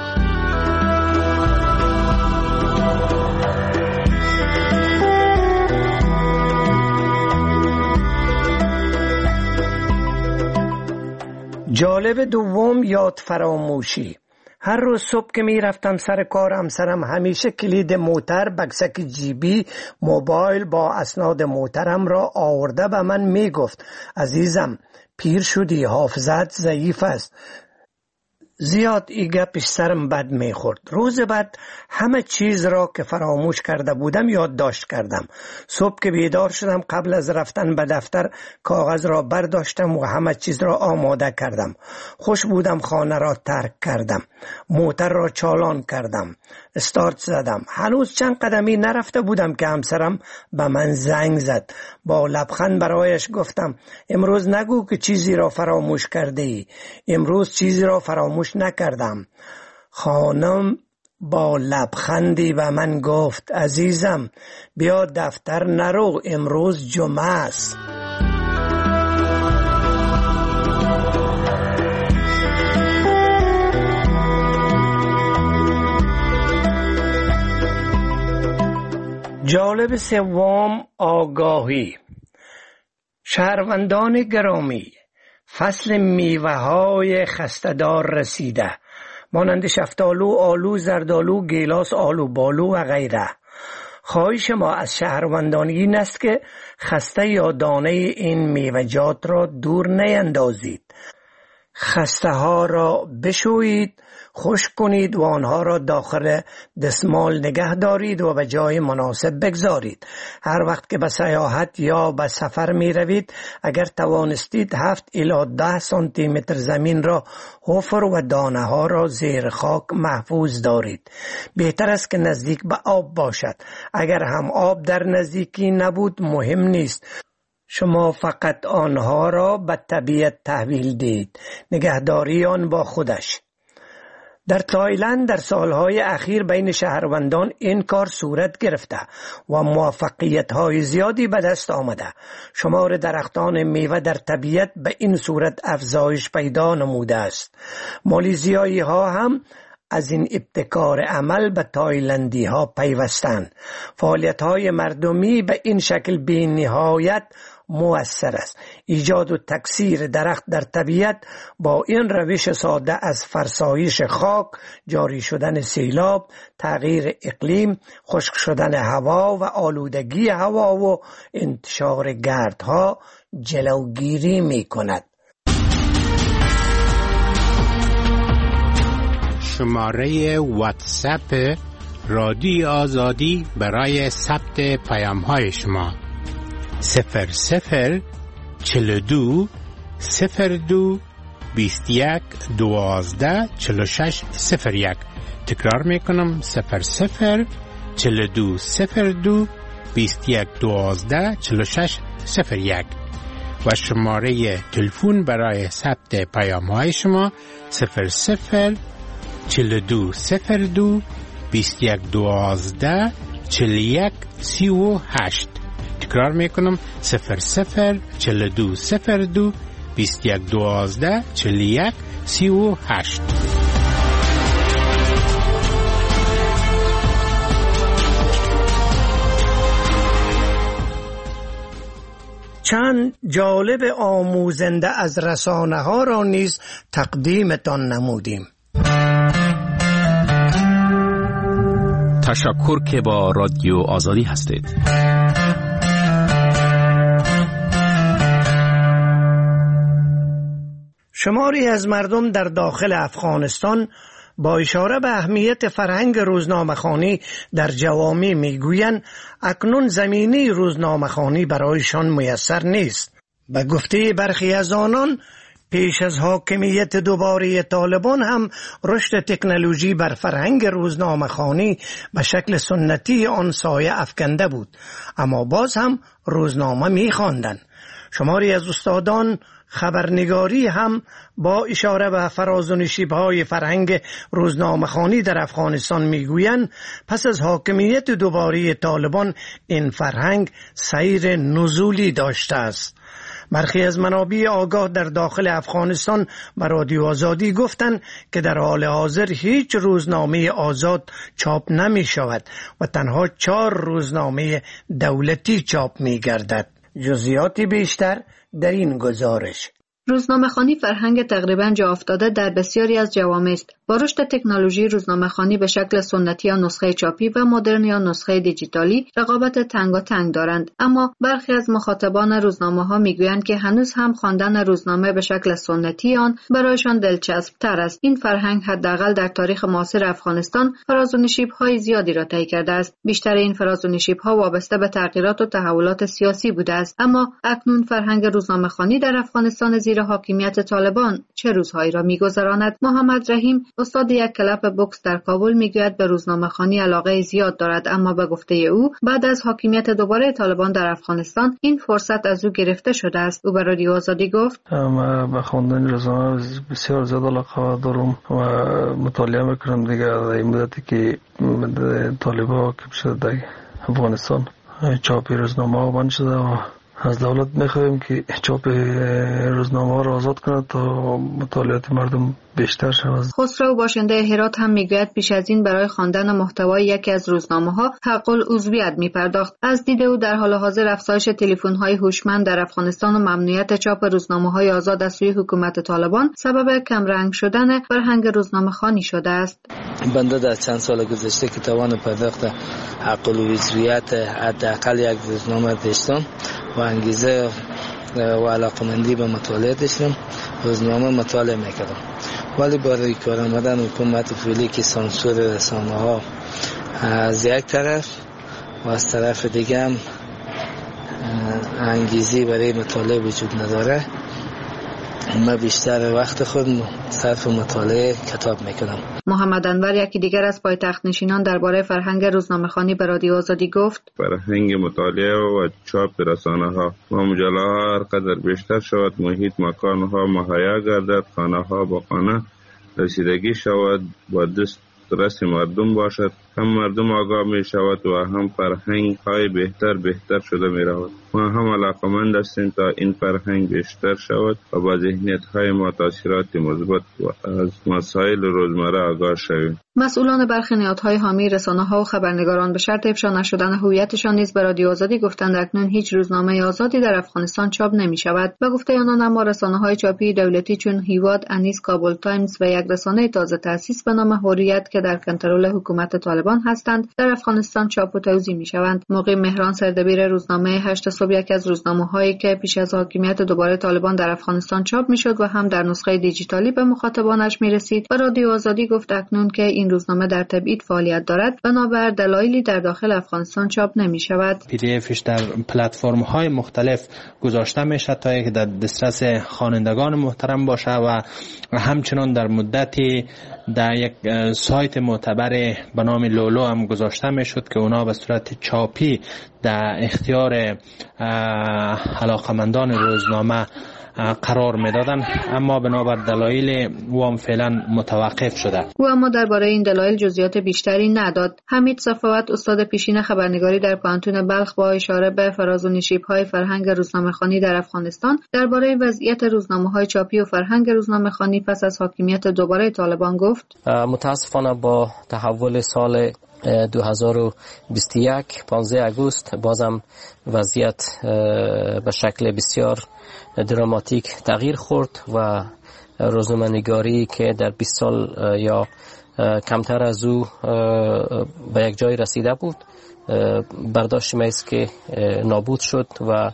جالب دوم یاد فراموشی. هر روز صبح که می رفتم سر کار، همسرم همیشه کلید موتر، بکسک جیبی، موبایل با اسناد موترم را آورده به من می گفت عزیزم پیر شدی، حافظت ضعیف است. زیاد ایگه پیش سرم بد می خورد. روز بعد همه چیز را که فراموش کرده بودم یادداشت کردم. صبح که بیدار شدم قبل از رفتن به دفتر کاغذ را برداشتم و همه چیز را آماده کردم. خوش بودم خانه را ترک کردم. موتر را چالان کردم. استارت زدم. هنوز چند قدمی نرفته بودم که همسرم به من زنگ زد. با لبخند برایش گفتم امروز نگو که چیزی را فراموش کرده ای. امروز چیزی را فراموش نکردم. خانم با لبخندی به من گفت عزیزم بیا دفتر نرو، امروز جمعه است. جالب سوم آگاهی. شهروندان گرامی، فصل میوه های خسته‌دار رسیده، مانند شفتالو، آلو، زردالو، گیلاس، آلو بالو و غیره. خواهش ما از شهروندان این است که خسته یا دانه این میوه‌جات را دور نیندازید. خسته ها را بشویید، خشک کنید و آنها را داخل دستمال نگه دارید و به جای مناسب بگذارید. هر وقت که به سیاحت یا به سفر می روید، اگر توانستید هفت الی ده سانتی متر زمین را حفر و دانه ها را زیر خاک محفوظ دارید. بهتر است که نزدیک به آب باشد. اگر هم آب در نزدیکی نبود مهم نیست، شما فقط آنها را به طبیعت تحویل دید. نگهداری آن با خودش. در تایلند در سالهای اخیر بین شهروندان این کار صورت گرفته و موفقیت‌های زیادی به دست آمده. شمار درختان میوه در طبیعت به این صورت افزایش پیدا نموده است. مالیزیایی ها هم از این ابتکار عمل به تایلندی ها پیوستند. فعالیت های مردمی به این شکل بی نهایت مؤثر است. ایجاد و تکثیر درخت در طبیعت با این روش ساده از فرسایش خاک، جاری شدن سیلاب، تغییر اقلیم، خشک شدن هوا و آلودگی هوا و انتشار گردها جلوگیری می کند. شماره واتساپ رادیو آزادی برای ثبت پیام های شما صفر صفر چل دو صفر دو بیست یک دوازده چل شش صفر یک. تکرار میکنم صفر صفر چل دو صفر دو بیست یک دوازده چل شش صفر یک و شماره تلفن برای ثبت پیام های شما صفر صفر چل دو صفر دو بیست یک دوازده چل یک سی و هشت. تکرار میکنم صفر صفر چل دو صفر دو بیست یک دوازده چل یک سی و هشت. چند جالب آموزنده از رسانه ها را نیز تقدیمتان نمودیم. تشکر که با رادیو آزادی هستید. شماری از مردم در داخل افغانستان با اشاره به اهمیت فرهنگ روزنامه‌خوانی در جوامع میگویند اکنون زمینه روزنامه‌خوانی برایشان میسر نیست. به گفته برخی از آنان پیش از حاکمیت دوباره طالبان هم رشد تکنولوژی بر فرهنگ روزنامه‌خوانی به شکل سنتی آن سایه افکنده بود، اما باز هم روزنامه می‌خواندند. شماری از استادان خبرنگاری هم با اشاره به فراز و نشیب‌های فرهنگ روزنامه‌خوانی در افغانستان میگویند پس از حاکمیت دوباره طالبان این فرهنگ سیر نزولی داشته است. برخی از منابع آگاه در داخل افغانستان به رادیو آزادی گفتند که در حال حاضر هیچ روزنامه آزاد چاپ نمی شود و تنها چهار روزنامه دولتی چاپ می گردد. جزئیاتی بیشتر در این گزارش. روزنامه‌خوانی فرهنگ تقریباً جا افتاده در بسیاری از جوامع است. با رشد تکنولوژی روزنامه‌خوانی به شکل سنتی یا نسخه چاپی و مدرن یا نسخه دیجیتالی رقابت تنگاتنگ دارند، اما برخی از مخاطبان روزنامه‌ها میگویند که هنوز هم خواندن روزنامه به شکل سنتی آن برایشان دلچسب‌تر است. این فرهنگ حداقل در تاریخ معاصر افغانستان فراز و نشیب‌های زیادی را طی کرده است. بیشتر این فراز و نشیب‌ها وابسته به تغییرات و تحولات سیاسی بوده است، اما اکنون فرهنگ روزنامه‌خوانی در افغانستان زیر حاکمیت طالبان چه روزهایی را می‌گذراند؟ محمد رحیم استاد یک کلب بوکس در کابل میگوید به روزنامه‌خوانی علاقه زیاد دارد، اما به گفته او بعد از حاکمیت دوباره طالبان در افغانستان این فرصت از او گرفته شده است. او به رادیو آزادی گفت من به خواندن روزنامه بسیار زیاد علاقه دارم و مطالعه میکنم دیگه در این مدتی که طالبان که شده در افغانستان چاپ روزنامه ها بند شده و از دولت میخواهیم که چاپ روزنامه ها را آزاد کند تا مطالعات مردم بیشتر شود. خسرو باشنده هرات هم میگوید پیش از این برای خواندن محتوای یکی از روزنامه ها حق العضویت میپرداخت. از دید او در حال حاضر افزایش تلفن های هوشمند در افغانستان و ممنوعیت چاپ روزنامه های آزاد از سوی حکومت طالبان سبب کمرنگ شدن فرهنگ روزنامه خوانی شده است. بنده در چند سال گذشته که توان پرداخت حق العضویت حداقل یک روزنامه داشتم و انگیزه و علاقمندی به مطالعه داشتم، روزنامه مطالعه میکردم، ولی برای کار آمدن حکومت فعلی که سانسور رسانه ها از یک طرف و از طرف دیگه هم انگیزی برای مطالعه وجود نداره، من بیشتر وقت خود صرف مطالعه کتاب میکنم. محمد انور یکی دیگر از پایتخت نشینان درباره فرهنگ روزنامه‌خوانی به رادیو آزادی گفت فرهنگ مطالعه و چاپ رسانه ها و مجله ها هر قدر بیشتر شود، محیط مکان ها مهیا گردد، خانه ها با خانه رسیدگی شود، با دست رس مردم باشد، هم مردم آگاه می شود و هم فرهنگ های بهتر بهتر شده می رود. ما هم علاقمند هستیم تا این فرهنگ بیشتر شود و با ذهنیت های ما تاثیرات مثبت و از مسائل روزمره آگاه شویم. مسئولان برخی نهادهای حامی رسانه‌ها و خبرنگاران به شرط افشا نشدن هویتشان نیز به رادیو آزادی گفتند اکنون هیچ روزنامه آزادی در افغانستان چاپ نمی شود. و گفته آنان اما رسانه‌های چاپی دولتی چون هیواد، انیس، کابل تایمز و یک رسانه تازه تأسیس به نام حریت که در کنترل حکومت طالبان هستند در افغانستان چاپ و توزیع می شوند. موقع مهران سردبیر روزنامه هشت صبح، یکی از روزنامه‌هایی که پیش از حاکمیت دوباره طالبان در افغانستان چاپ می‌شد و هم در نسخه دیجیتالی به مخاطبانش می‌رسید، و رادیو آزادی گفت اکنون که این روزنامه در تبعید فعالیت دارد بنابر دلایلی در داخل افغانستان چاپ نمی‌شود. پی دی افش در پلتفرم‌های مختلف گذاشته میشه تا اینکه در دسترس خوانندگان محترم باشه و همچنان در مدتی در یک سایت معتبر به نام لولو هم گذاشته میشد که اونا به صورت چاپی در اختیار علاقمندان روزنامه قرار میدادن، اما بنابر دلایل او هم فعلا متوقف شده. او اما درباره این دلایل جزئیات بیشتری نداد. حمید صفوت، استاد پیشین خبرنگاری در پانتون بلخ، با اشاره به فراز و نشیب‌های فرهنگ روزنامه‌خوانی در افغانستان درباره وضعیت روزنامه‌های چاپی و فرهنگ روزنامه‌خوانی پس از حاکمیت دوباره طالبان گفت: متاسفانه با تحول سال دو هزار و بیست و یک پانزده آگوست بازم وضعیت به شکل بسیار دراماتیک تغییر خورد و روزنامه‌نگاری که در بیست سال یا کمتر از او به یک جای رسیده بود برداشت میست که نابود شد و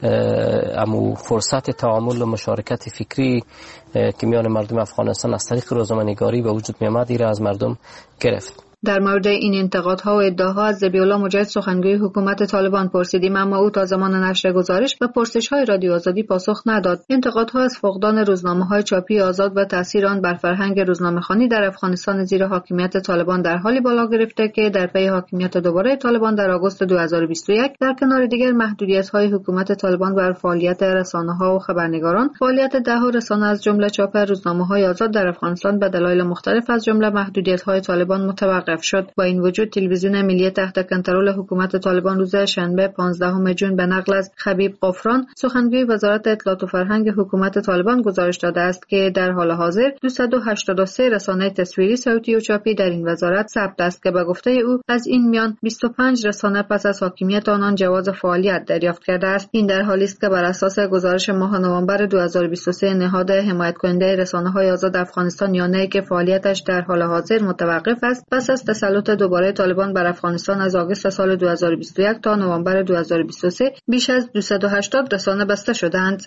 امو فرصت تعامل و مشارکت فکری که میان مردم افغانستان از طریق روزنامه‌نگاری به وجود می آمد را از مردم گرفت. در مورد این انتقادها و ادعاها از ذبیح‌الله مجاهد، سخنگوی حکومت طالبان، پرسیدیم، اما او تا زمان نشر گزارش و پرسش‌های رادیو آزادی پاسخ نداد. انتقادها از فقدان روزنامه‌های چاپی آزاد و تأثیر آن بر فرهنگ روزنامه‌خوانی در افغانستان زیر حاکمیت طالبان در حالی بالا گرفته که در پی حاکمیت دوباره طالبان در آگوست دو هزار و بیست و یک در کنار دیگر محدودیت‌های حکومت طالبان بر فعالیت رسانه‌ها و خبرنگاران، فعالیت ده‌ها رسانه از جمله چاپ روزنامه‌های آزاد در افغانستان به دلایل مختلف از جمله محدودیت‌های طالبان متوقف شد. با این وجود تلویزیون ملی تحت کنترل حکومت طالبان روز شنبه پانزدهم ژوئن به نقل از خبیب قفران، سخنگوی وزارت اطلاعات و فرهنگ حکومت طالبان، گزارش داده است که در حال حاضر دویست و هشتاد و سه رسانه تصویری، صوتی و چاپی در این وزارت ثبت است که به گفته او از این میان بیست و پنج رسانه پس از حاکمیت آنان جواز فعالیت دریافت کرده است. این در حالی است که بر اساس گزارش ماه نوامبر دو هزار و بیست و سه نهاد حمایت کننده رسانه‌های آزاد افغانستان یانه که فعالیتش در حال حاضر متوقف است، پس از تسلط دوباره طالبان بر افغانستان از آگوست سال دو هزار و بیست و یک تا نوامبر دو هزار و بیست و سه بیش از دویست و هشتاد رسانه بسته شدند.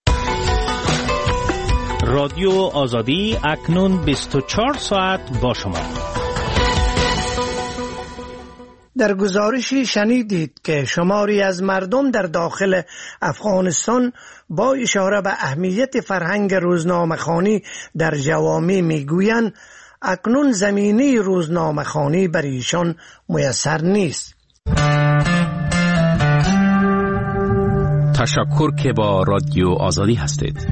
رادیو آزادی اکنون بیست و چهار ساعت با شما. در گزارشی شنیدید که شماری از مردم در داخل افغانستان با اشاره به اهمیت فرهنگ روزنامه‌خوانی در جوامع میگویند اکنون زمینه روزنامه‌خوانی بر ایشان میسر نیست. تشکر که با رادیو آزادی هستید.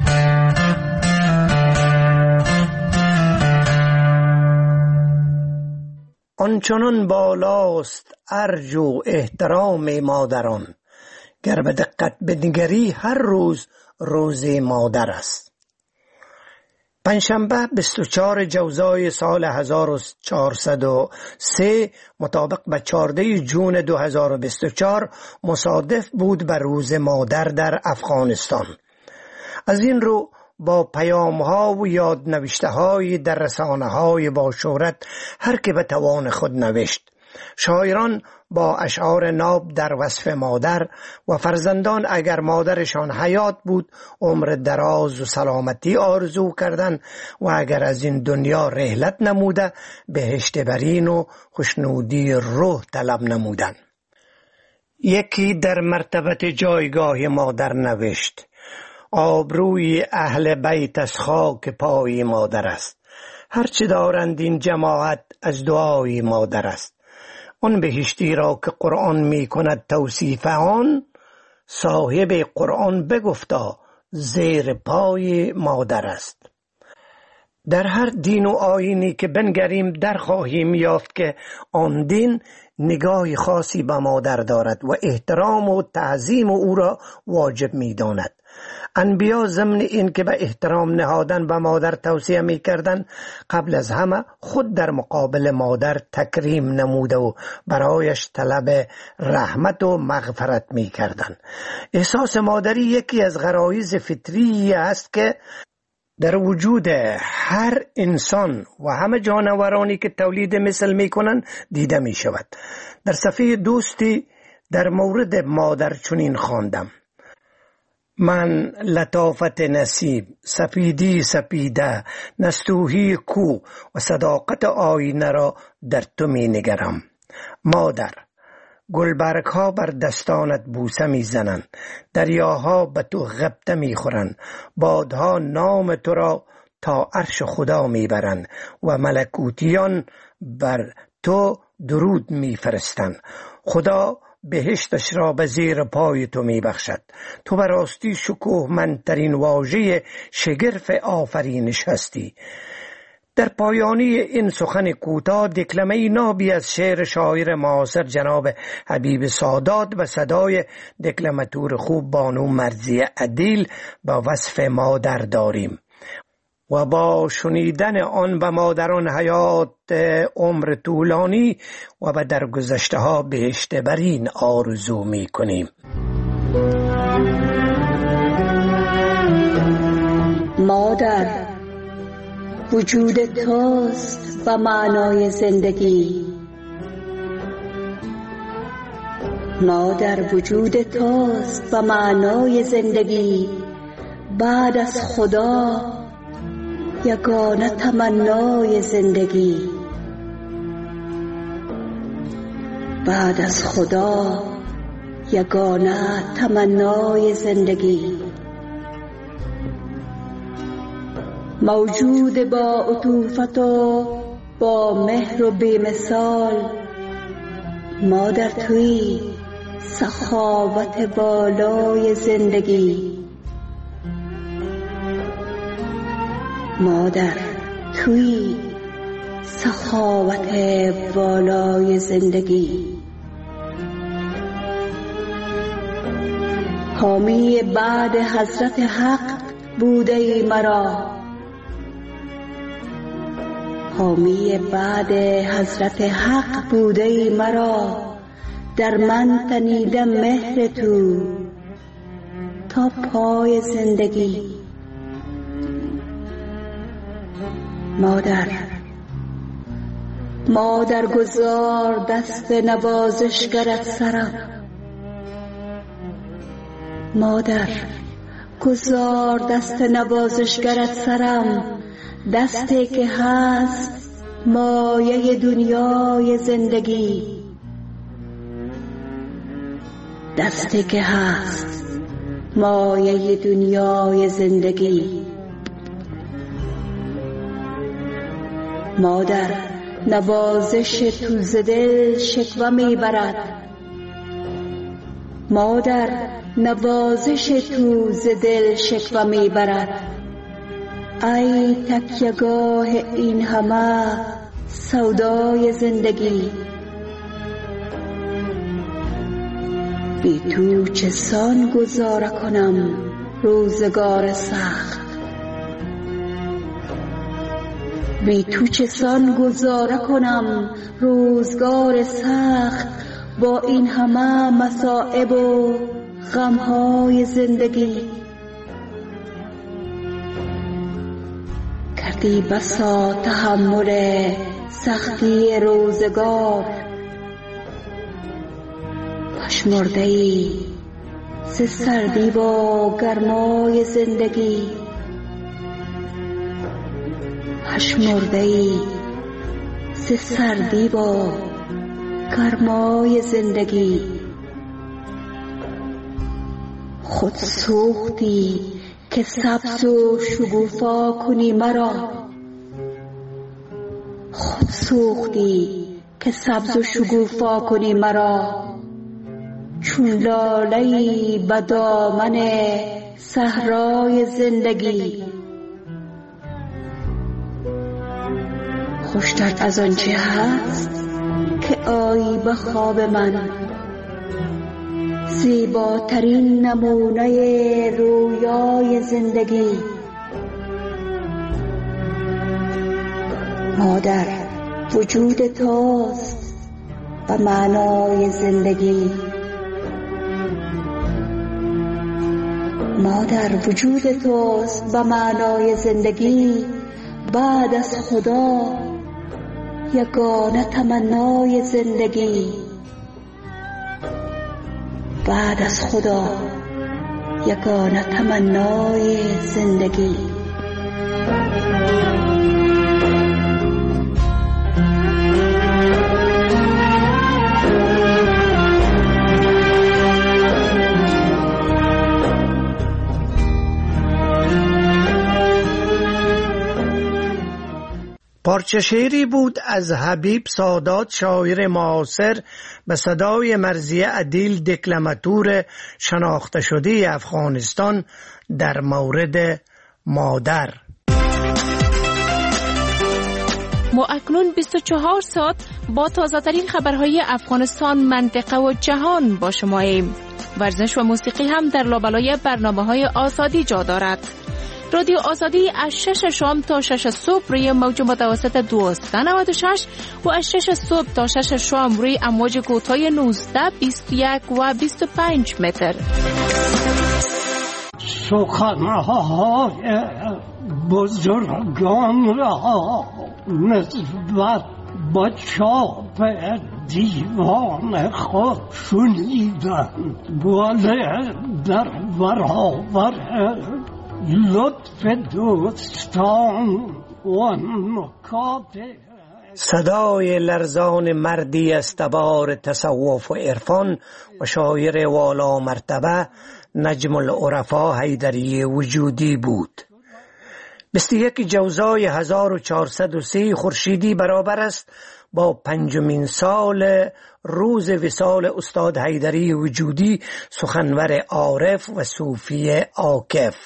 آنچنان بالاست ارج و احترام مادران، گر به دقت بنگری هر روز روز مادر است. پنجشنبه بیست و چهارم جوزای سال هزار و چهارصد و سه مطابق به چهاردهم ژوئن دو هزار و بیست و چهار مصادف بود بر روز مادر در افغانستان. از این رو با پیام‌ها و یادنوشته‌های در رسانه‌های با شهرت هر که به توان خود نوشت. شاعران با اشعار ناب در وصف مادر و فرزندان اگر مادرشان حیات بود عمر دراز و سلامتی آرزو کردند و اگر از این دنیا رحلت نموده بهشت برین و خوشنودی روح طلب نمودند. یکی در مرتبت جایگاه مادر نوشت: آبروی اهل بیت از خاک پای مادر است، هرچه دارند این جماعت از دعای مادر است. آن بهشتی را که قرآن می کند توصیف آن، صاحب قرآن بگفتا زیر پای مادر است. در هر دین و آیینی که بنگریم در خواهیم یافت که آن دین نگاه خاصی به مادر دارد و احترام و تعظیم او را واجب می داند. انبیا ضمن این که به احترام نهادن به مادر توصیه می کردن، قبل از همه خود در مقابل مادر تکریم نموده و برایش طلب رحمت و مغفرت می کردن. احساس مادری یکی از غرایز فطری است که در وجود هر انسان و همه جانورانی که تولید مثل می کنند دیده می شود. در صفحه دوستی در مورد مادر چنین خواندم: من لطافت نصیب، سپیدی سپیده، نستوهی کو و صداقت آینه را در تو می نگرم. مادر، گلبرگ ها بر دستانت بوسه می زنند، دریاها به تو غبطه می خورند، بادها نام تو را تا عرش خدا می برند و ملکوتیان بر تو درود می فرستند. خدا بهشتش را به زیر پای تو می بخشد. تو به راستی شکوهمندترین واژه شگرف آفرینش هستی. در پایانی این سخن کوتاه دکلمه نابی از شعر شاعر معاصر جناب حبیب سادات و صدای دکلماتور خوب بانو مرضیه عدیل با وصف مادر داریم و با شنیدن آن به مادران حیات عمر طولانی و به درگذشته ها بهشت برین آرزو می کنیم. مادر، وجود توست و معنای زندگی. مادر، وجود توست و معنای زندگی. بعد از خدا یگانه تمنای زندگی. بعد از خدا یگانه تمنای زندگی. موجود با عطوفت و با مهر و بی‌مثال، مادر توی سخاوت بالای زندگی. مادر توی سخاوت بالای زندگی. حامی بعد حضرت حق بوده ای مرا. حامی بعد حضرت حق بوده ای مرا. در من تنیده مهر تو تا پای زندگی. مادر، مادر گذار دست نوازشگرت سرم. مادر گذار دست نوازشگرت سرم، دستی که هست مایه دنیای زندگی. دستی که هست مایه دنیای زندگی. مادر، نوازش تو ز دل شکوه میبرد. مادر، نوازش تو ز دل شکوه میبرد. ای تکیه‌گاه این همه سودای زندگی. بی تو چسان گذاره کنم روزگار سخت. بی تو چسان گذاره کنم روزگار سخت، با این همه مصائب و غمهای زندگی. کردی بسا تحمل سختی روزگار، پشمرده ای ز سردی با گرمای زندگی. پشمرده ای ز سردی با گرمای زندگی. خود سوختی که سبز و شگوفا کنی مرا. خود سوختی که سبز و شگوفا کنی مرا. چون لاله‌ای به دامن صحرای زندگی. خوشتر از آنچه هست که آیی به خواب من، زیباترین نمونه رویای زندگی. مادر وجود توست و معنای زندگی. مادر وجود توست و معنای زندگی. بعد از خدا یگانه تمنای زندگی. بعد از خدا یگانه تمنای زندگی. پارچه شعری بود از حبیب سادات، شاعر معاصر، به صدای مرضیه عدیل، دکلماتور شناخته شده افغانستان در مورد مادر. ما اکنون بیست و چهار ساعت با تازه ترین خبرهای افغانستان، منطقه و جهان با شماییم. ورزش و موسیقی هم در لابلای برنامه‌های آزادی جا دارد. رادیو آزادی از شش شام تا شش صبح روی موج متوسط دویست و نود و شش و از شش صبح تا شش شام روی امواج کوتاه نوزده، بیست و یک و بیست و پنج متر. سخنهای بزرگان را نسبت با چاپ دیوان خود شنیدم، ولی در برابر لطف دوستان و نکات صدای لرزان مردی از تبار تصوف و عرفان و شاعر والا مرتبه نجم العرفا حیدری وجودی بود. بیست و یک جوزای هزار و چهارصد و سه خورشیدی برابر است با پنجمین سال روز وصال استاد حیدری وجودی، سخنور عارف و صوفی عاکف.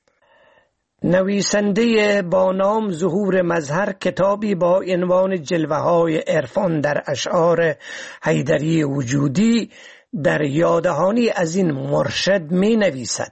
نویسنده با نام ظهور مظهر کتابی با عنوان جلوه های عرفان در اشعار حیدری وجودی در یاددهانی از این مرشد می نویسد: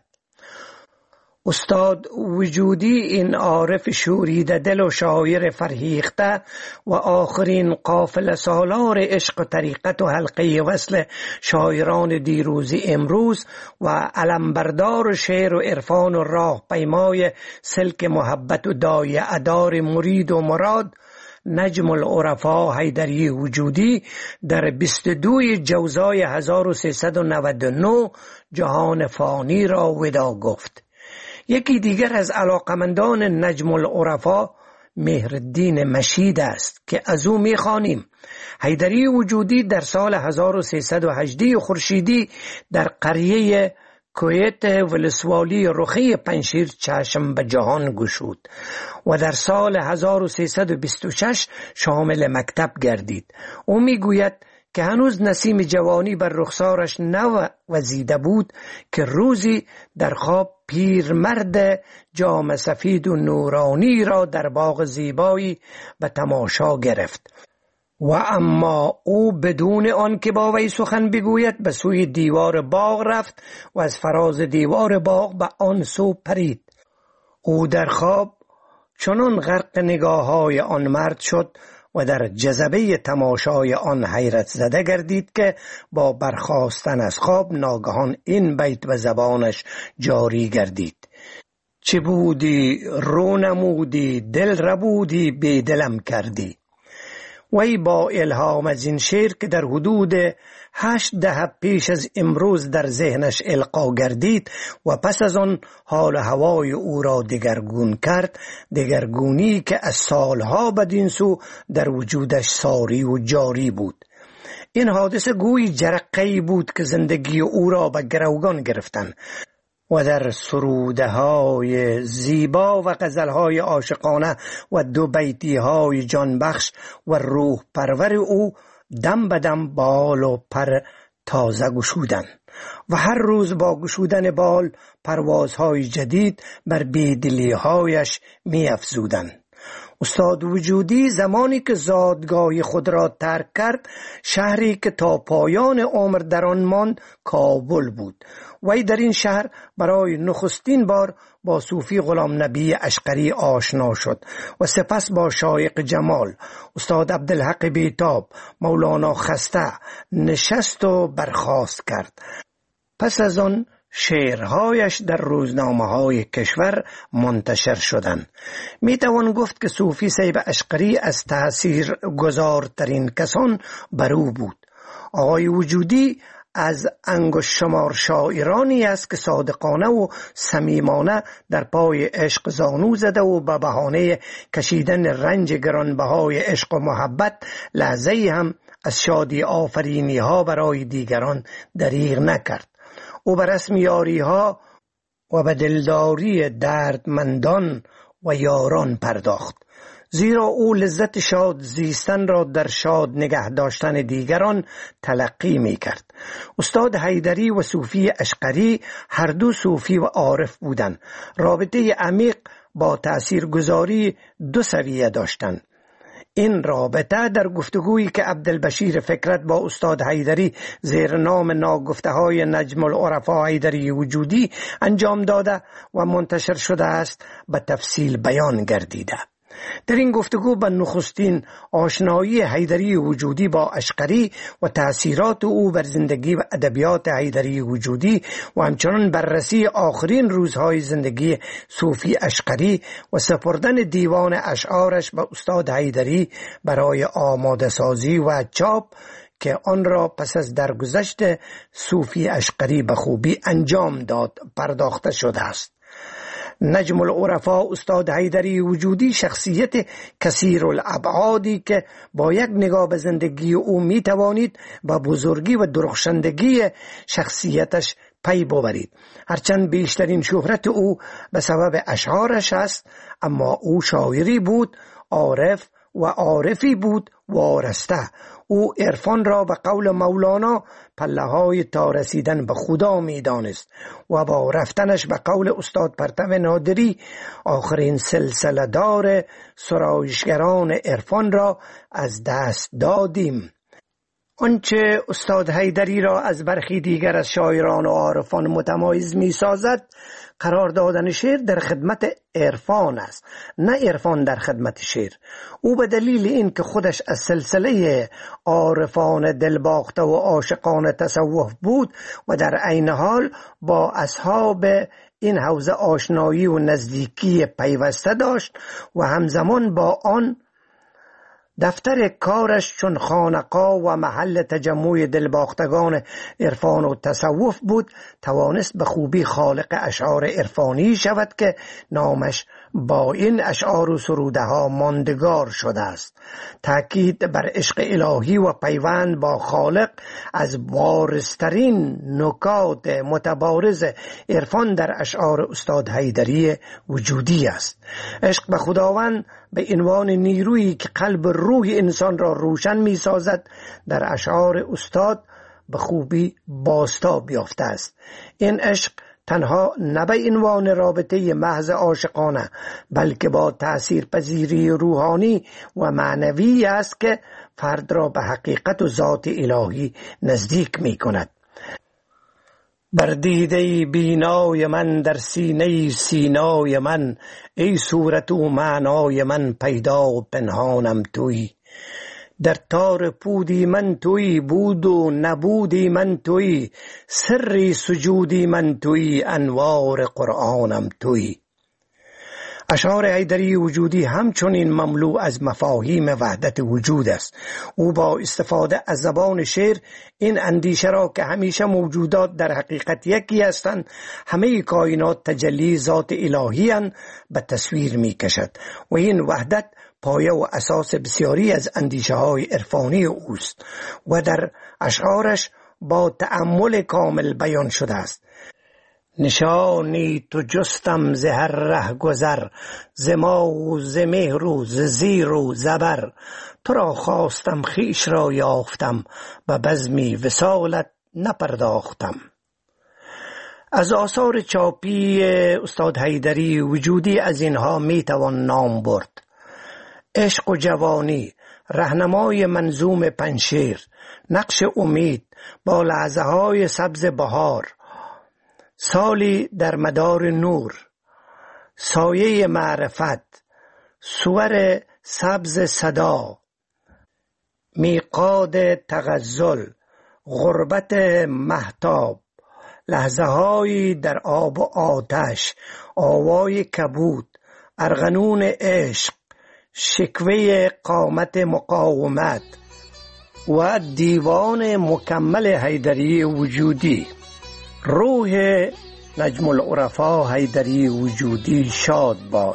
استاد وجودی این عارف شوریده دل و شاعر فرهیخته و آخرین قافله سالار عشق و طریقت و حلقه وصل شاعران دیروز امروز و علمبردار شعر و عرفان و راه پیمای سلک محبت و دایه ادار مرید و مراد، نجم العرفا حیدری وجودی در بیست و دو جوزای هزار و سیصد و نود و نه جهان فانی را ودا گفت. یکی دیگر از علاقمندان نجم العرفا مهرالدین مشید است که از او می‌خوانیم: حیدری وجودی در سال هزار و سیصد و هجده خورشیدی در قریه کویت ولسوالی رخی پنشیر چشم به جهان گشود و در سال هزار و سیصد و بیست و شش شامل مکتب گردید. او میگوید که هنوز نسیم جوانی بر رخسارش نوزیده بود که روزی در خواب پیرمرد جام سفید و نورانی را در باغ زیبایی به تماشا گرفت و اما او بدون آن که با وی سخن بگوید به سوی دیوار باغ رفت و از فراز دیوار باغ به آن سو پرید. او در خواب چنان غرق نگاه های آن مرد شد و در جذبه تماشای آن حیرت زده گردید که با برخاستن از خواب ناگهان این بیت به زبانش جاری گردید: چه بودی رو نمودی، دل ربودی بی دلم کردی. وی با الهام از این شعر که در حدود هشت دهه پیش از امروز در ذهنش القا گردید و پس از آن حال هوای او را دگرگون کرد، دگرگونی که از سالها بدین سو در وجودش ساری و جاری بود. این حادثه گویی جرقه‌ای بود که زندگی او را به گروگان گرفتن و در سروده های زیبا و غزل های عاشقانه و دو بیتی های جانبخش و روح پرور او دم به دم بال و پر تازه گشودن و هر روز با گشودن بال پروازهای جدید بر بیدلی هایش می افزودن استاد وجودی زمانی که زادگاه خود را ترک کرد، شهری که تا پایان عمر در آن ماند کابل بود. وی در این شهر برای نخستین بار با صوفی غلام نبی اشقری آشنا شد و سپس با شایق جمال استاد عبدالحق بیتاب مولانا خسته نشست و برخاست کرد. پس از آن شعرهایش در روزنامه های کشور منتشر شدند. می توان گفت که صوفی صیب اشقری از تأثیر گذارترین کسان بر او بود. آقای وجودی از انگشت شمار شاعرانی است که صادقانه و صمیمانه در پای عشق زانو زده و به بهانه کشیدن رنج گرانبهای عشق و محبت لحظه‌ای هم از شادی آفرینی ها برای دیگران دریغ نکرد. او به رسم یاری ها و به دلداری دردمندان و یاران پرداخت، زیرا او لذت شاد زیستن را در شاد نگه داشتن دیگران تلقی می کرد. استاد حیدری و صوفی اشقری هر دو صوفی و عارف بودند. رابطه عمیق با تأثیرگذاری دو سویه داشتند. این رابطه در گفتگویی که عبدالبشیر فکرت با استاد حیدری زیر نام ناگفته های نجم العرفا حیدری وجودی انجام داده و منتشر شده است به تفصیل بیان گردیده. در این گفتگو به نخستین آشنایی حیدری وجودی با اشقری و تأثیرات او بر زندگی و ادبیات حیدری وجودی و همچنان بررسی آخرین روزهای زندگی صوفی اشقری و سپردن دیوان اشعارش به استاد حیدری برای آماده سازی و چاپ که آن را پس از درگذشت صوفی اشقری به خوبی انجام داد پرداخته شده است. نجم العرفا استاد حیدری وجودی شخصیت کثیر الابعادی که با یک نگاه به زندگی او می توانید با بزرگی و درخشندگی شخصیتش پی ببرید. هرچند بیشترین شهرت او به سبب اشعارش است، اما او شاعری بود، عارف و عارفی بود وارسته. او عرفان را به قول مولانا پله های تا رسیدن به خدا می دانست و با رفتنش به قول استاد پرتو نادری آخرین سلسله دار سرایشگران عرفان را از دست دادیم. آنچه استاد حیدری را از برخی دیگر از شاعران و عارفان متمایز می سازد قرار دادن شعر در خدمت عرفان است، نه عرفان در خدمت شعر. او به دلیل این که خودش از سلسله عارفان دلباخته و عاشقان تصوف بود و در عین حال با اصحاب این حوزه آشنایی و نزدیکی پیوسته داشت و همزمان با آن دفتر کارش چون خانقاه و محل تجمع دلباختگان عرفان و تصوف بود، توانست به خوبی خالق اشعار عرفانی شود که نامش با این اشعار و سروده ها ماندگار شده است. تأکید بر عشق الهی و پیوند با خالق از بارزترین نکات متبارز عرفان در اشعار استاد حیدری وجودی است. عشق به خداوند به عنوان نیرویی که قلب روح انسان را روشن می سازد در اشعار استاد به خوبی بازتاب یافته است. این عشق تنها نه به عنوان رابطه محض عاشقانه بلکه با تأثیر پذیری روحانی و معنوی است که فرد را به حقیقت و ذات الهی نزدیک می کند. بر دیده بینای من در سینه سینای من، ای صورت و معنای من پیدا و پنهانم توی. در تار پودی من توی، بود و نبودی من توی، سری سجودی من توی، انوار قرآنم توی. اشعار حیدری وجودی همچنین مملو از مفاهیم وحدت وجود است. او با استفاده از زبان شعر این اندیشه را که همیشه موجودات در حقیقت یکی هستند، همه کائنات تجلی ذات الهی اند، به تصویر می کشد و این وحدت پایه و اساس بسیاری از اندیشه های عرفانی اوست و در اشعارش با تأمل کامل بیان شده است. نشانی تو جستم ز هر ره گذر، ز ما و ز مهر و ز زیر و زبر، تو را خواستم خویش را یافتم، به بزمی وصالت نپرداختم. از آثار چاپی استاد حیدری وجودی از اینها می توان نام برد: عشق و جوانی، رهنمای منظوم پنشیر، نقش امید با لحظه های سبز بهار، سالی در مدار نور، سایه معرفت، صور سبز صدا، میقات تغزل، غربت مهتاب، لحظه هایی در آب و آتش، آوای کبود، ارغنون عشق، شکوه قامت مقاومت و دیوان مکمل حیدری وجودی. روح نجم العرفا حیدری وجودی شاد باد.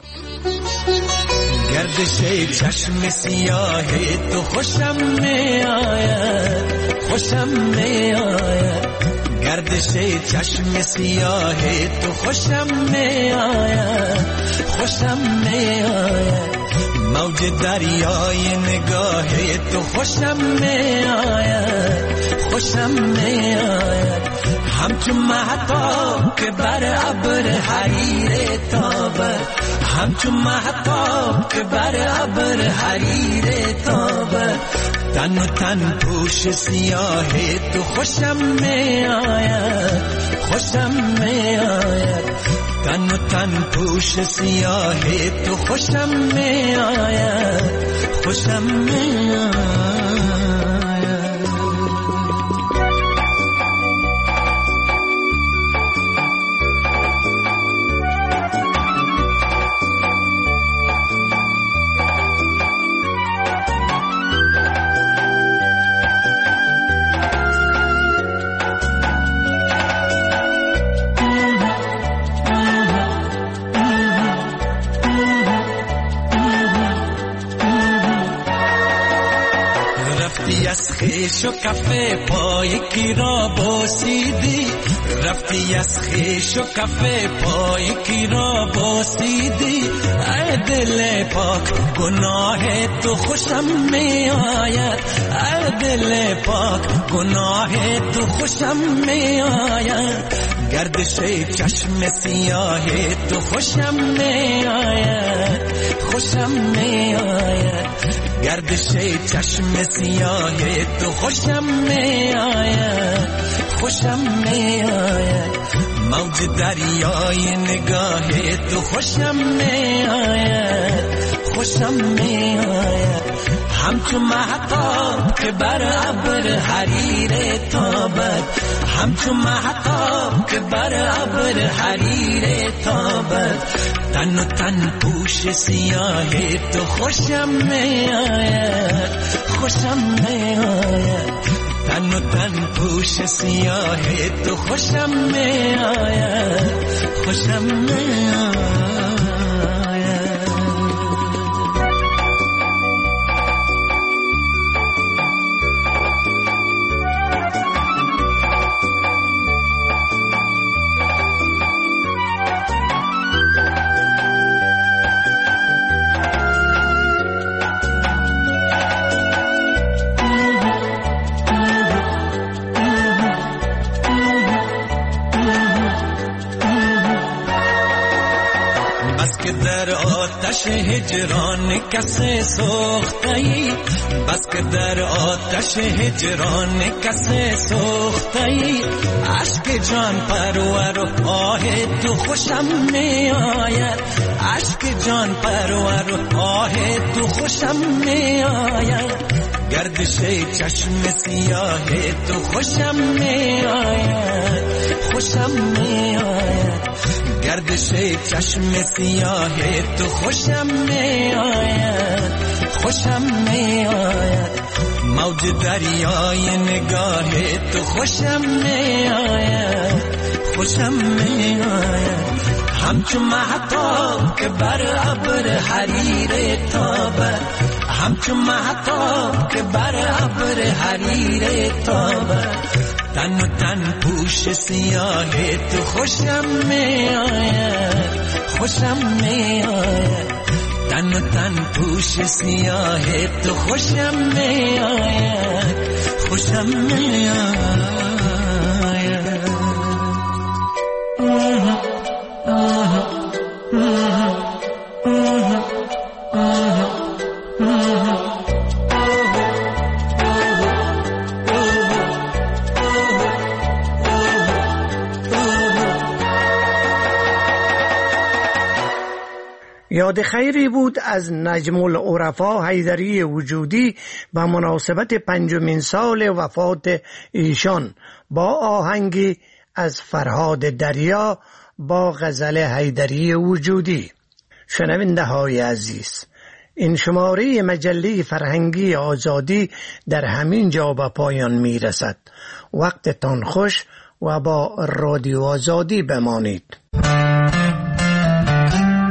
گردش چشم سیاه تو خوشم می آید، خوشم می آید. گردش چشم سیاه تو خوشم می آید، خوشم می آید. موج دریای نگاه تو خوشم می آید، خوشم می آید. همچون مهتاب که بر ابر حریر تابد، همچون مهتاب که بر ابر حریر تابد. تن و تن پوش سیاه تو خوشم می آید، خوشم می آید. تن و تن پوش سیاه تو خوشم می آید، خوشم می آید. خیش و کفه پای کی را بوسیدی، رفتی از خیش و کفه پای کی را بوسیدی. ای دل پاک گناه تو خوشم می آید، ای دل پاک گناه تو خوشم می آید. گردش چشم سیاه تو خوشم می آید، خوشم می آید. گردش چشم سیاه تو خوشم می آید، خوشم می آید. موج دریای نگاه تو خوشم می آید، خوشم می آید. همچون مهتاب که بر ابر حریر تابد، همچون مهتاب که بر ابر حریر تابد. تن و تن پوش سیاه تو خوشم می آید، خوشم می آید. تن و تن پوش سیاه تو خوشم می آید، خوشم می آید. آتش هجران کسی سوخته‌ای، بس که در آتش هجران کسی سوخته‌ای. عشق جان پرور و آه تو خوشم می آید، عشق جان پرور و آه تو خوشم می آید. گردش چشم سیاه تو خوشم می آید، خوشم می آید. گردش چشم سیاه تو خوشم می آید، خوشم می آید. موج دریای نگاه تو خوشم می آید، خوشم می آید. همچون مهتاب که بر ابر حریر تابد، همچون مهتاب که بر ابر حریر تابد. تن و تن پوش سیاه تو خوشم می آید، خوشم می آید. تن و تن پوش سیاه تو خوشم می آید، خوشم می آید. یاد خیری بود از نجم العرفا حیدری وجودی به مناسبت پنجمین سال وفات ایشان با آهنگی از فرهاد دریا با غزل حیدری وجودی. شنونده های عزیز، این شماره مجله فرهنگی آزادی در همین جا به پایان می رسد. وقتتان خوش و با رادیو آزادی بمانید.